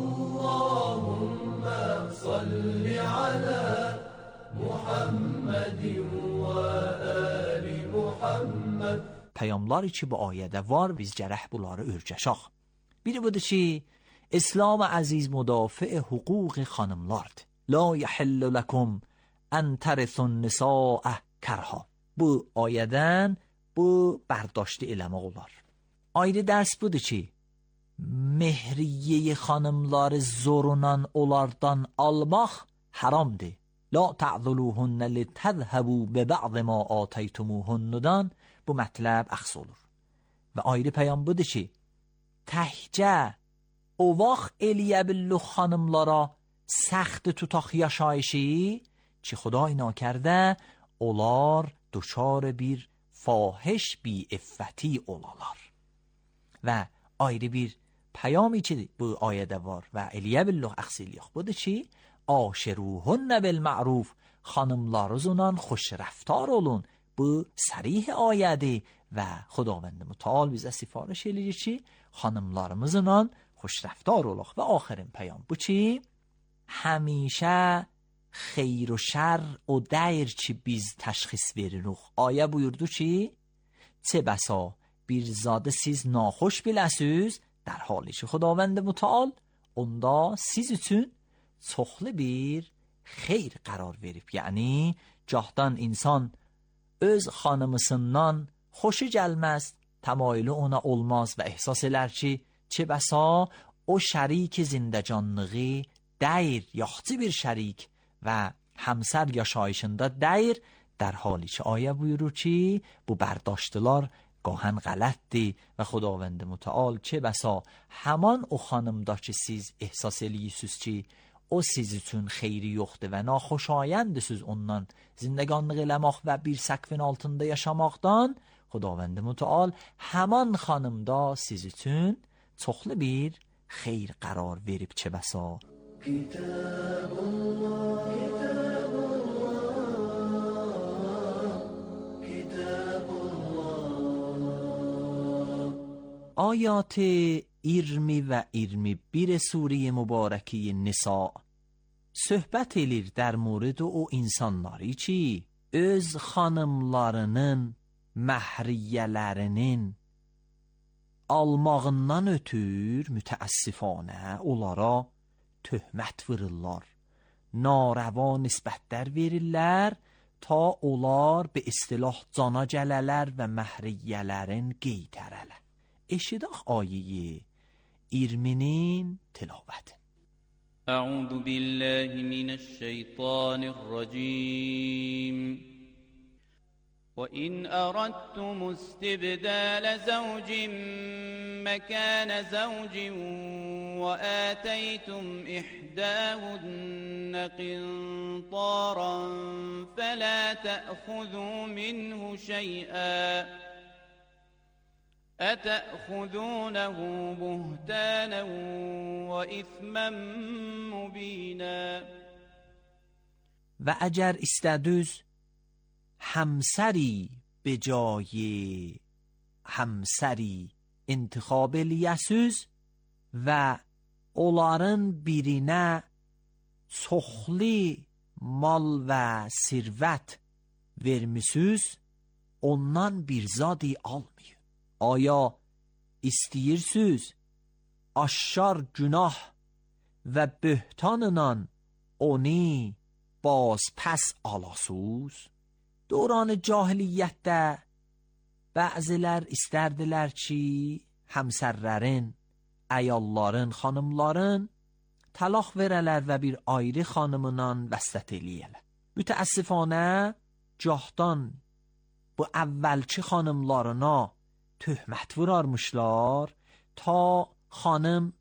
Allahümme salli ala Muhammedin və ali Muhammed. Peyamları ki bu ayədə var, biz gərək bunları örgəşək. Biri budur ki, İslam əziz müdafiə hüquq xanımlardır. La yəhillu ləkum ən tərithun nisaə kərha. Bu ayədən bu bərdاشti eləmək olar. Ayrı dərs budur ki, mehriye xanımları zorunan onlardan almaq haramdır. La ta'zuluhunne litəzhəbu bi ba'd ma ataytumuhundan bu mətləb əxs olur. Və ayrı peyam budur ki, təhcə o vaxt eləyə billu xanımlara səxt tutaq yaşayışı ki, Xuday nakərdə onlar duşar bir fahiş bi iffəti olalar. Və ayrı bir پیامی که bu ayədə var və eləyə billuq əxsiliyox budur ki, aşiruhunne بالمعروف xanımlarınızla xoş rəftar olun. Bu sərih ayədir və Xudavənd mütəal bizə sifarişə eləyir ki, xanımlarımızla xoş rəftar olaq. Və axırın پیام bu ki, həmişə xeyr و şər o dəyir ki biz təşxis veririk. Ayə buyurdu ki, çə bəsa bir zadı siz naxoş biləsiz, در حالی که خداوند متعال onda siz üçün çoxlu bir xeyr qərar verib. Yəni, gahdan insan öz xanımısından xoşu gəlməz, təmayülü ona olmaz və ehsas elər ki, çə bəsa o şərik zindəcanlığı dəyir, yaxçı bir şərik və həmsər yaşayışında dəyir, در حالی که ayə buyurur ki, bu bərdاشtılar گاهن غلط دی و خداوند متعال چه بسا همان او خانم دا که siz احساس الیسوز چی o siz üçün xeyri yoxdur və naxoşayəndisiz ondan zindəganlıq eləmək və bir səqfin altında yaşamaqdan, Xudavənd mütəal həman xanımda siz üçün çoxlu bir xeyr qərar verib çə bəsa. آیات 20 və 21 سوره mübarəki Nisa söhbət edir در مورد o insanları ki öz xanımlarının məhriyyələrinin almağından ötür mütəəssifanə onlara töhmət vururlar, narəva nisbətlər verirlər ta onlar be istilah cana gələlər və məhriyyələrin qeytərələr. Eşidaq ayəyi 20-nin tilavəti. أعوذ بالله من الشيطان الرجيم وإن أردتم استبدال زوج مكان زوج وآتيتم إحداهن قنطارا فلا تأخذوا منه شيئا أتأخذونه بهتانا وإثما مبينا. و اگر استدوز همسری به جای همسری انتخاب الیسوز و onların birine çoxlu mal və sirvət vermisiniz, ondan bir zadi almayın. Aya istəyirsiniz aşkar günah və böhtanla onu باز پس alasuz. دوران cahiliyyətdə bəzilər istərdilər ki, həmsərlərin, əyalların, xanımların talaq verələr və bir ayrı xanımından vəsət eləyələr. Mütəəssifanə cahdan bu əvvəlki xanımlarına töhmət vurarmışlar ta xanım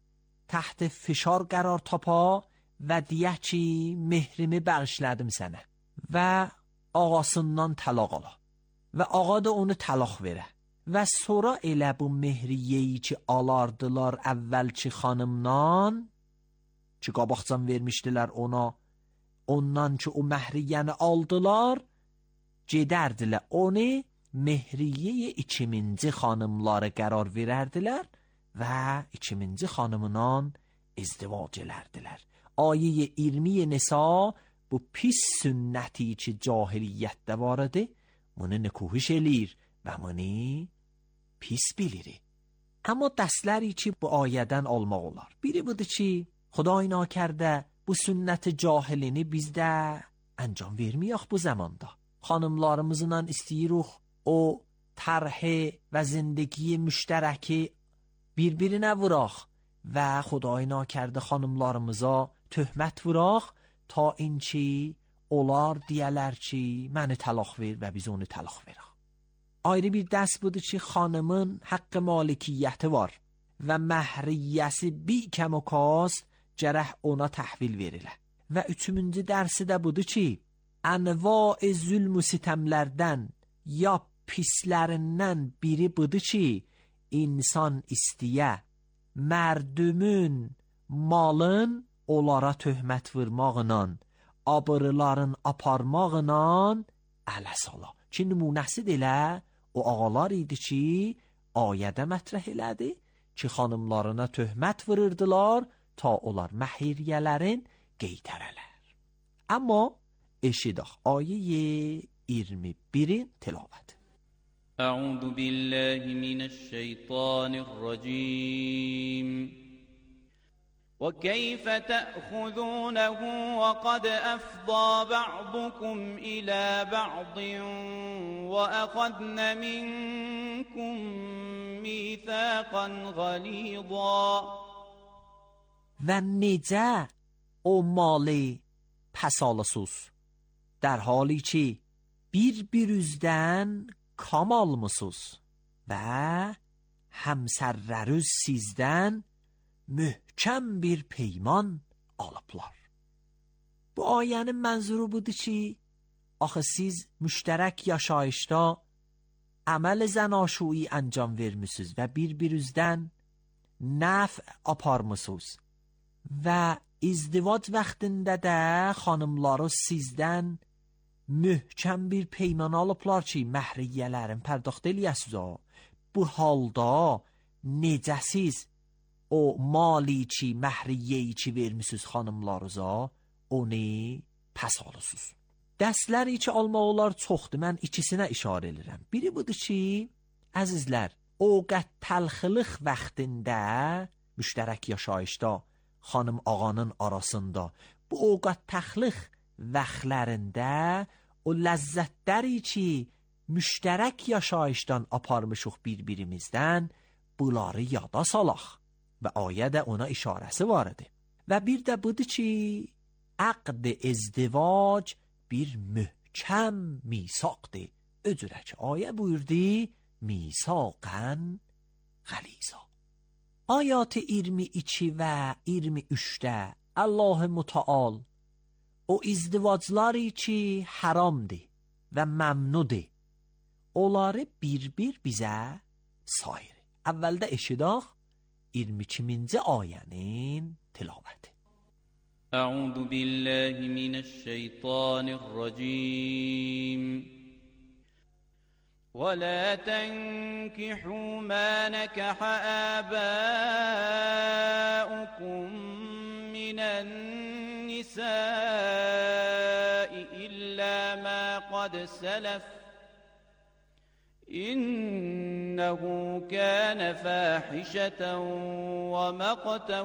تحت فشار قرار tapa və deyək ki, mehrimi bağışladım sənə və ağasından talaq ala və ağa da onu talaq verə və sonra elə bu mehriyeyi ki alardılar əvvəlki xanımdan ki qabaqcan vermişdilər ona, ondan ki o məhriyəni aldılar, gedərdilər onu mehriyeyi 2000-ci xanımları qərar verərdilər və 2000-ci xanımından izdivac elərdilər. Ayə 20 Nisa bu pis sünnəti ki cahiliyyətdə var idi, bunu nikuhiş eləyir və bunu pis bilir. Amma dərsləri ki bu ayədən almaq olar. Biri budur ki, Xuday nakərdə bu sünnəti cahilini bizdə əncam verməyək bu zamanda. Xanımlarımızla istəyirik o tərhi və zindagi müştərəki bir-birinə vuraq və Xuday nakərdə xanımlarımıza töhmət vuraq ta inçi onlar deyələr ki, məni talaq ver və biz onu talaq verək. Ayrı bir dərs budur ki, xanımın haqqı malikiyyəti var və məhriyyəsi bir kəm o kast gərək ona təhvil verilə. Və üçüncü dərsi də budur ki, ənva-i zülm و sitəmlərdən ya pislərindən biri budur ki, insan istəyə mərdümün malın onlara töhmət vurmaqla, abırların aparmaqla ələ sala. Ki nümunəsi delə o ağalar idi ki, ayədə mətrəh elədi ki, xanımlarına töhmət vururdular ta onlar məhriyələrin qeytərələr. Amma eşidək ayə 21-in tilavəti. أعوذ بالله من الشيطان الرجيم وكيف تأخذونه وقد أفضى بعضكم إلى بعض وأخذن منكم ميثاقا غليظا و necə o malı pəs alasız در حالی ki bir-birinizdən kam almısınız və həmsərləriniz sizdən möhkəm bir peyman alıblar. Bu ayənin mənzuru budur ki, axı siz müştərək yaşayışda əməl zənaşuyi əncam vermişsiniz və bir-birinizdən nəf aparmışsınız və izdivac vaxtında da xanımları sizdən möhkəm bir peyman alıblar ki, məhriyələrin pərdaxt eləyəsiz. Bu halda necəsiz o mali ki, məhriyeyi ki vermişsiniz xanımlarınıza, onu pəs alırsınız. Dərsləri ki almaq olar çoxdur, mən ikisinə işarə edirəm. Biri budur ki, əzizlər, ovqət təlxilıq vaxtında müştərək yaşayışda xanım ağanın arasında bu ovqət təxlix vaxtlərində o ləzzətləri ki müştərək yaşayışdan aparmışıq bir-birimizdən bunları yada salaq və ayədə ona işarəsi var idi. Və bir də budur ki əqd izdivac bir möhkəm misaqdır. Öcürə ki ayə buyurdu misaqən غلیظا. آیات 22 və 23-də Allah Müteal o izdivacları ki haramdır və məmnudur, onları bir-bir bizə sayır. Əvvəldə eşidək 22-ci ayənin tilavəti. أعوذ بالله من الشيطان الرجيم ولا تنكحوا ما نكح آباؤكم من النساء إلا ما قد سلف إنه كان فاحشة ومقتا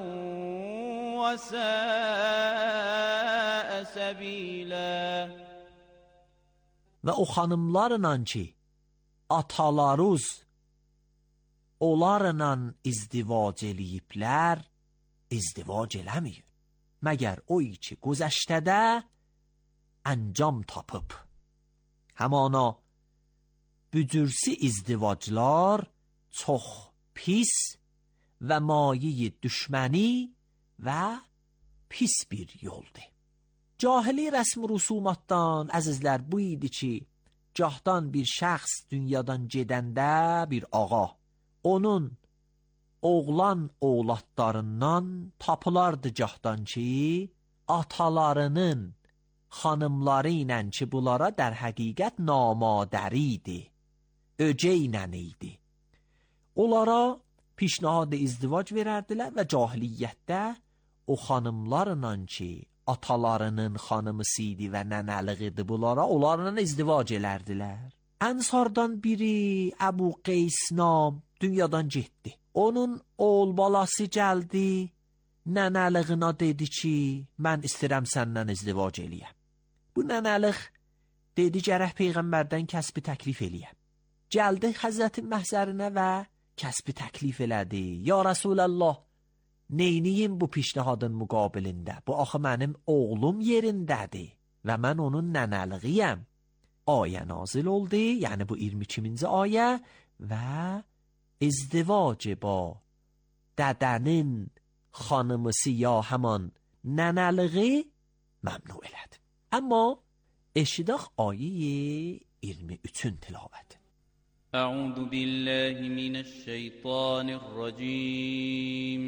وساء سبيلا. Və o xanımlarla ki atalarız onlarla izdivac eləyiblər, izdivac eləməyin. Məgər o ki gözəştədə əncam tapıb. Həmana bücürsi izdivaclar çox pis və mayi düşməni və pis bir yoldur. Cahili rəsm rüsumatdan əzizlər bu idi ki, gahdan bir şəxs dünyadan gedəndə bir ağa onun oğlan oğlatlarından tapılardı gahdan ki, atalarının xanımları ilə ki, bunlara در həqiqət namadəri idi, öceynə idi. Onlara pişnahad izdivac verərdilər və cahiliyyətdə o xanımlarla ki, atalarının xanımısı idi və nənəliğidir bunlara, onlarla izdivac elərdilər. Ənsardan biri Əbu Qeys nam dünyadan getdi. Onun oğul balası gəldi, nənəliğina dedi ki, mən istəyirəm səndən izdivac eləyəm. Bu nənəliq dedi gərək Peyğəmbərdən kəsbi təklif eləyəm. Gəldi Həzrətin məhzərinə və kəsbi təklif elədi. Ya Rasulallah, neyniyim bu pişnahadın müqabilində? Bu axı mənim oğlum yerindədir və mən onun nənəliğiyəm. Ayə nazil oldu, yəni bu 22-ci ayə və izdivac با dədənin xanımısı ya həman nənəliği məmnu elədi. Amma eşidək ayə 23-ün tilavəti. أعوذ بالله من الشيطان الرجيم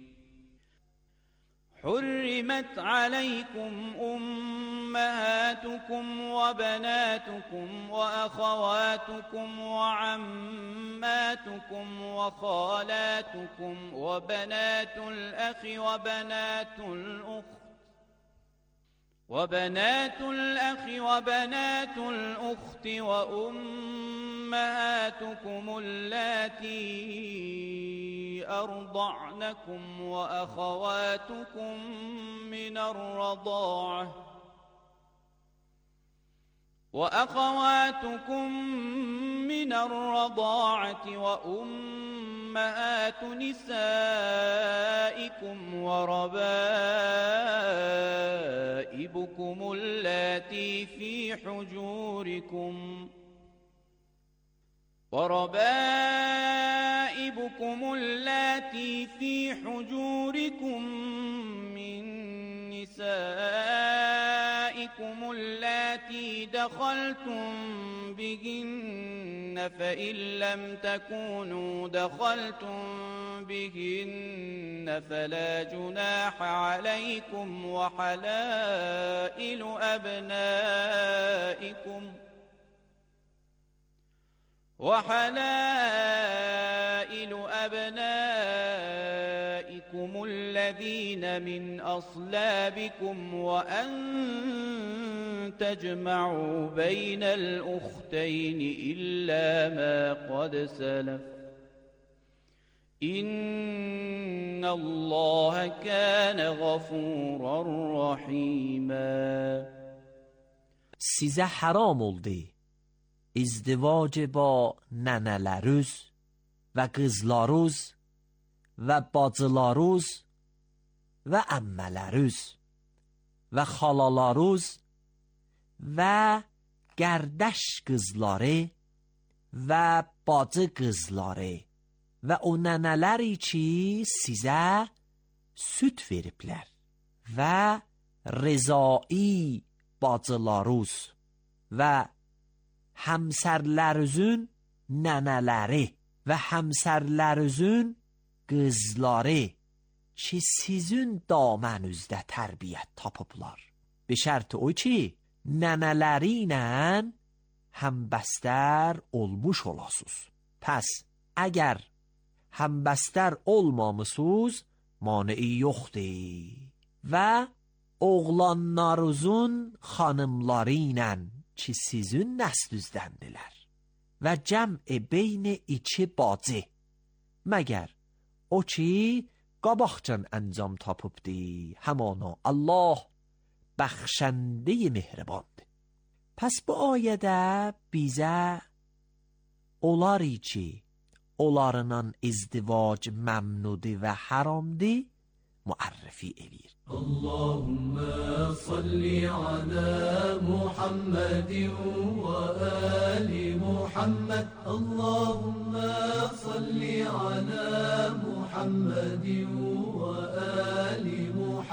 حرمت عليكم أمهاتكم وبناتكم وأخواتكم وعماتكم وخالاتكم وبنات الأخ وبنات الأخت وأمهاتكم اللاتي أرضعنكم وأخواتكم من الرضاعة وأمهات نسائكم وربائبكم اللاتي في حجوركم من نسائكم اللاتي دخلتم بهن فإن لم تكونوا دخلتم بهن فلا جناح عليكم وحلائل أبنائكم الذين من أصلابكم وأن تجمعوا بين الأختين إلا ما قد سلف إن الله كان غفورا رحيما. 13 حرام oldu. ازدواج با nənələrüz və qızlarüz və bacılarüz və əmmələrüz və xalalarüz və qərdəş qızları və bacı qızları və o nənələri ki sizə süt veriblər və rızai bacılarüz və həmsərlərüzün nənələri və həmsərlərüzün qızları ki sizin damənüzdə tərbiyyət tapıblar. Be şərt o ki nənələri ilə həmbəstər olmuş olasınız. Pəs əgər həmbəstər olmamısınız mane'i yoxdur və oğlanlarınızın xanımları ilə ki sizin nəslüzdəndirlər və cəm'i beyn iki bacı məgər o ki qabaqcan əncam tapıbdır, həmana Allah bəxşəndə mehribandır. Pəs bu ayədə bizə onlar ki onlarla izdivac məmnudur və haramdır müərrifi eləyir. اللهم صل على محمد وآل محمد اللهم صل على محمد وآل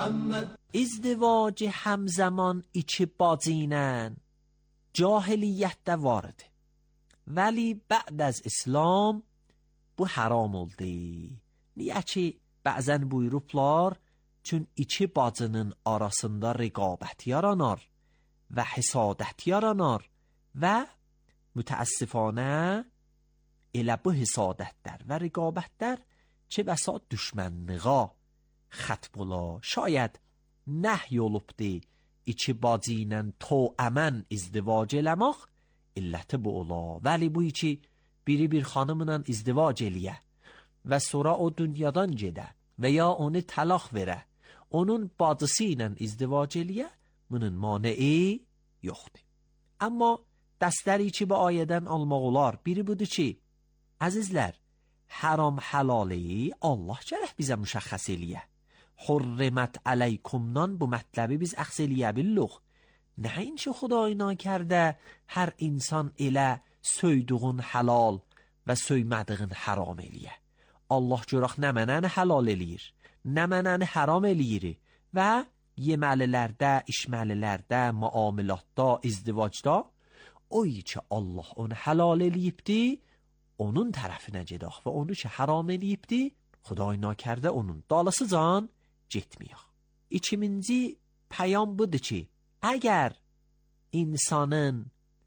محمد. ازدواج همزمان iki bacı cahiliyyətdə var idi. Vəli bə'd az İslam bu haram oldu. Niyə ki, bəzən buyurublar, çün iki bacının arasında rəqabət yaranar və həsadət yaranar və mütəəssifanə elə bu həsadətlər və rəqabətlər çə bəsa düşmənliğa xətb ola. Şayad nəhy olubdi iki bacı ilə toəmən izdivac eləmək, illəti bu ola. Vəli bu iki biri bir xanımla izdivac eləyə və sonra o dünyadan gedə və ya onu talaq verə, onun bacısı ilə izdivac eləyə, bunun mane'i yoxdur. Amma dəstəri ki, bu ayədən almaq olar. Biri budur ki, əzizlər, haram halali Allah gərək bizə müşəxəs eləyə. Hurrimət əleykumdan bu mətləbi biz əxs eləyə billuq. Nəyin ki, Xuday nakərdə hər insan elə söydüğün halal və söymədiğin haram eləyə. Allah görək nə mənəni halal eləyir, nə mənəni haram eləyir və yeməlilərdə, işməlilərdə, müamilatda, izdivacda oy ki, Allah onu halal eləyibdi, onun tərəfinə gedək və onu ki, haram eləyibdi, Xuday nakərdə onun dalısıcan getməyək. İkinci pəyam budur ki, əgər insanın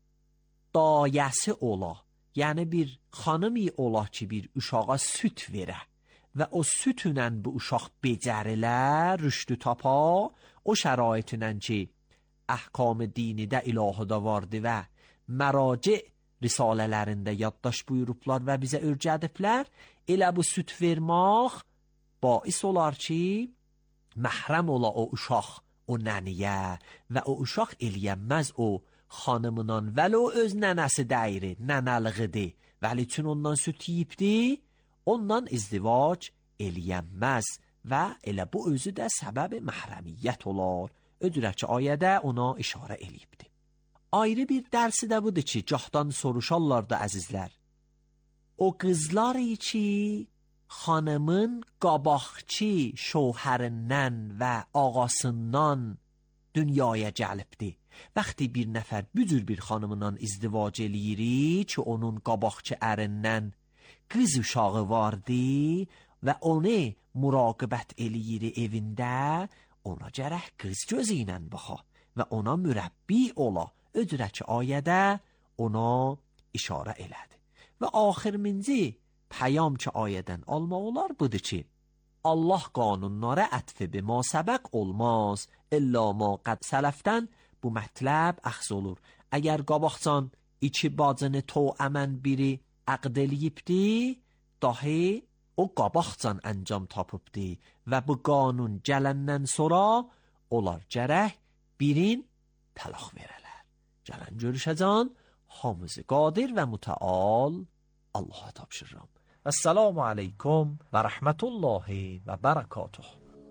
dayəsi ola, yəni bir xanımi ola ki, bir uşağa süt verə və o sütünlə bu uşaq becərilə, rüşdü tapa, o şəraitlə ki, əhkam dini də ilahıda vardı və məraci risalələrində yaddaş buyurublar və bizə örgədiblər, elə bu süt vermək bais olar ki, məhrəm ola o uşaq, o nəniyə və o uşaq eləyənməz o xanımından, vəli o öz nənəsi dəyiri, nənəliğidir, vəli çün ondan süt yiyibdi, ondan izdivac eləyənməz və elə bu özü də səbəb məhrəmiyyət olar. Ödürə ki, ayədə ona işarə eləyibdi. Ayrı bir dərsi də budur ki, gahdan soruşarlar da əzizlər. O qızlar ki, xanımın qabaqçı şohərindən və ağasından dünyaya gəlibdi. Vəxti bir nəfər bücür bir xanımından izdivac eləyiri ki, onun qabaqçı ərindən qız uşağı vardı və onu muraqibət eləyiri evində, ona gərək qız gözü ilə baxa və ona mürəbbi ola. Ödürə ki, ayədə ona işarə elədi. Və axırıncı pəyam ki, ayədən almaq olar budur ki, Allah qanunlara ətfi bi ma səbəq olmaz, illa ma qad sələfdən bu mətləb əxz olur. Əgər qabaqcan iki bacını toəmən biri əqd eləyibdi, dahi o qabaqcan əncam tapıbdi və bu qanun gələndən sonra onlar gərək birin talaq verələr. Gələn görüşəcən hamısı qadir və mütəal Allah'a tapşırıram. Esselamu aleykum və rəhmətullahi və bərəkatuh.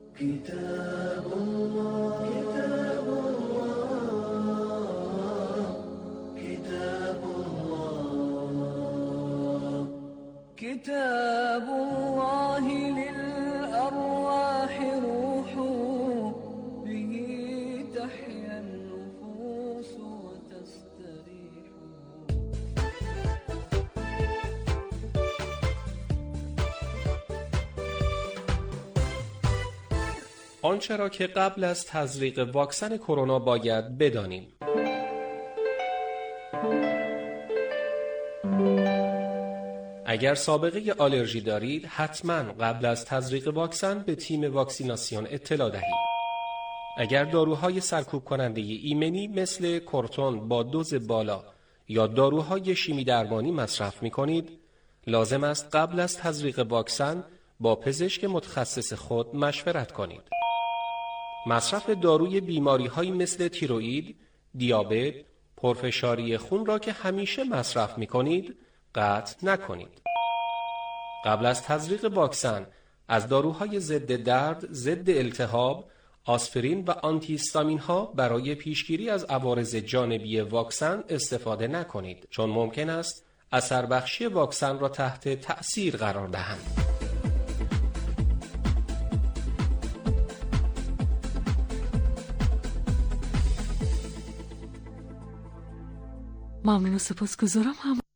Kitabullah, Kitabullah, Kitabullahi lil-arwahi ruhu, bihi tahyan nufus wa tastarihu. آنچه را که قبل از تزریق واکسن کرونا باید بدانیم. اگر سابقه آلرژی دارید، حتما قبل از تزریق واکسن به تیم واکسیناسیون اطلاع دهید. اگر داروهای سرکوب کننده ایمنی مثل کورتون با دوز بالا یا داروهای شیمی درمانی مصرف می کنید، لازم است قبل از تزریق واکسن با پزشک متخصص خود مشورت کنید. مصرف داروی بیماری‌هایی مثل تیروئید، دیابت، پرفشاری خون را که همیشه مصرف می‌کنید، قطع نکنید. قبل از تزریق واکسن از داروهای ضد درد، ضد التهاب، آسپرین و آنتی هیستامین‌ها برای پیشگیری از عوارض جانبی واکسن استفاده نکنید، چون ممکن است اثر بخشی واکسن را تحت تأثیر قرار دهند. ممنون و سپاسگزارم. هم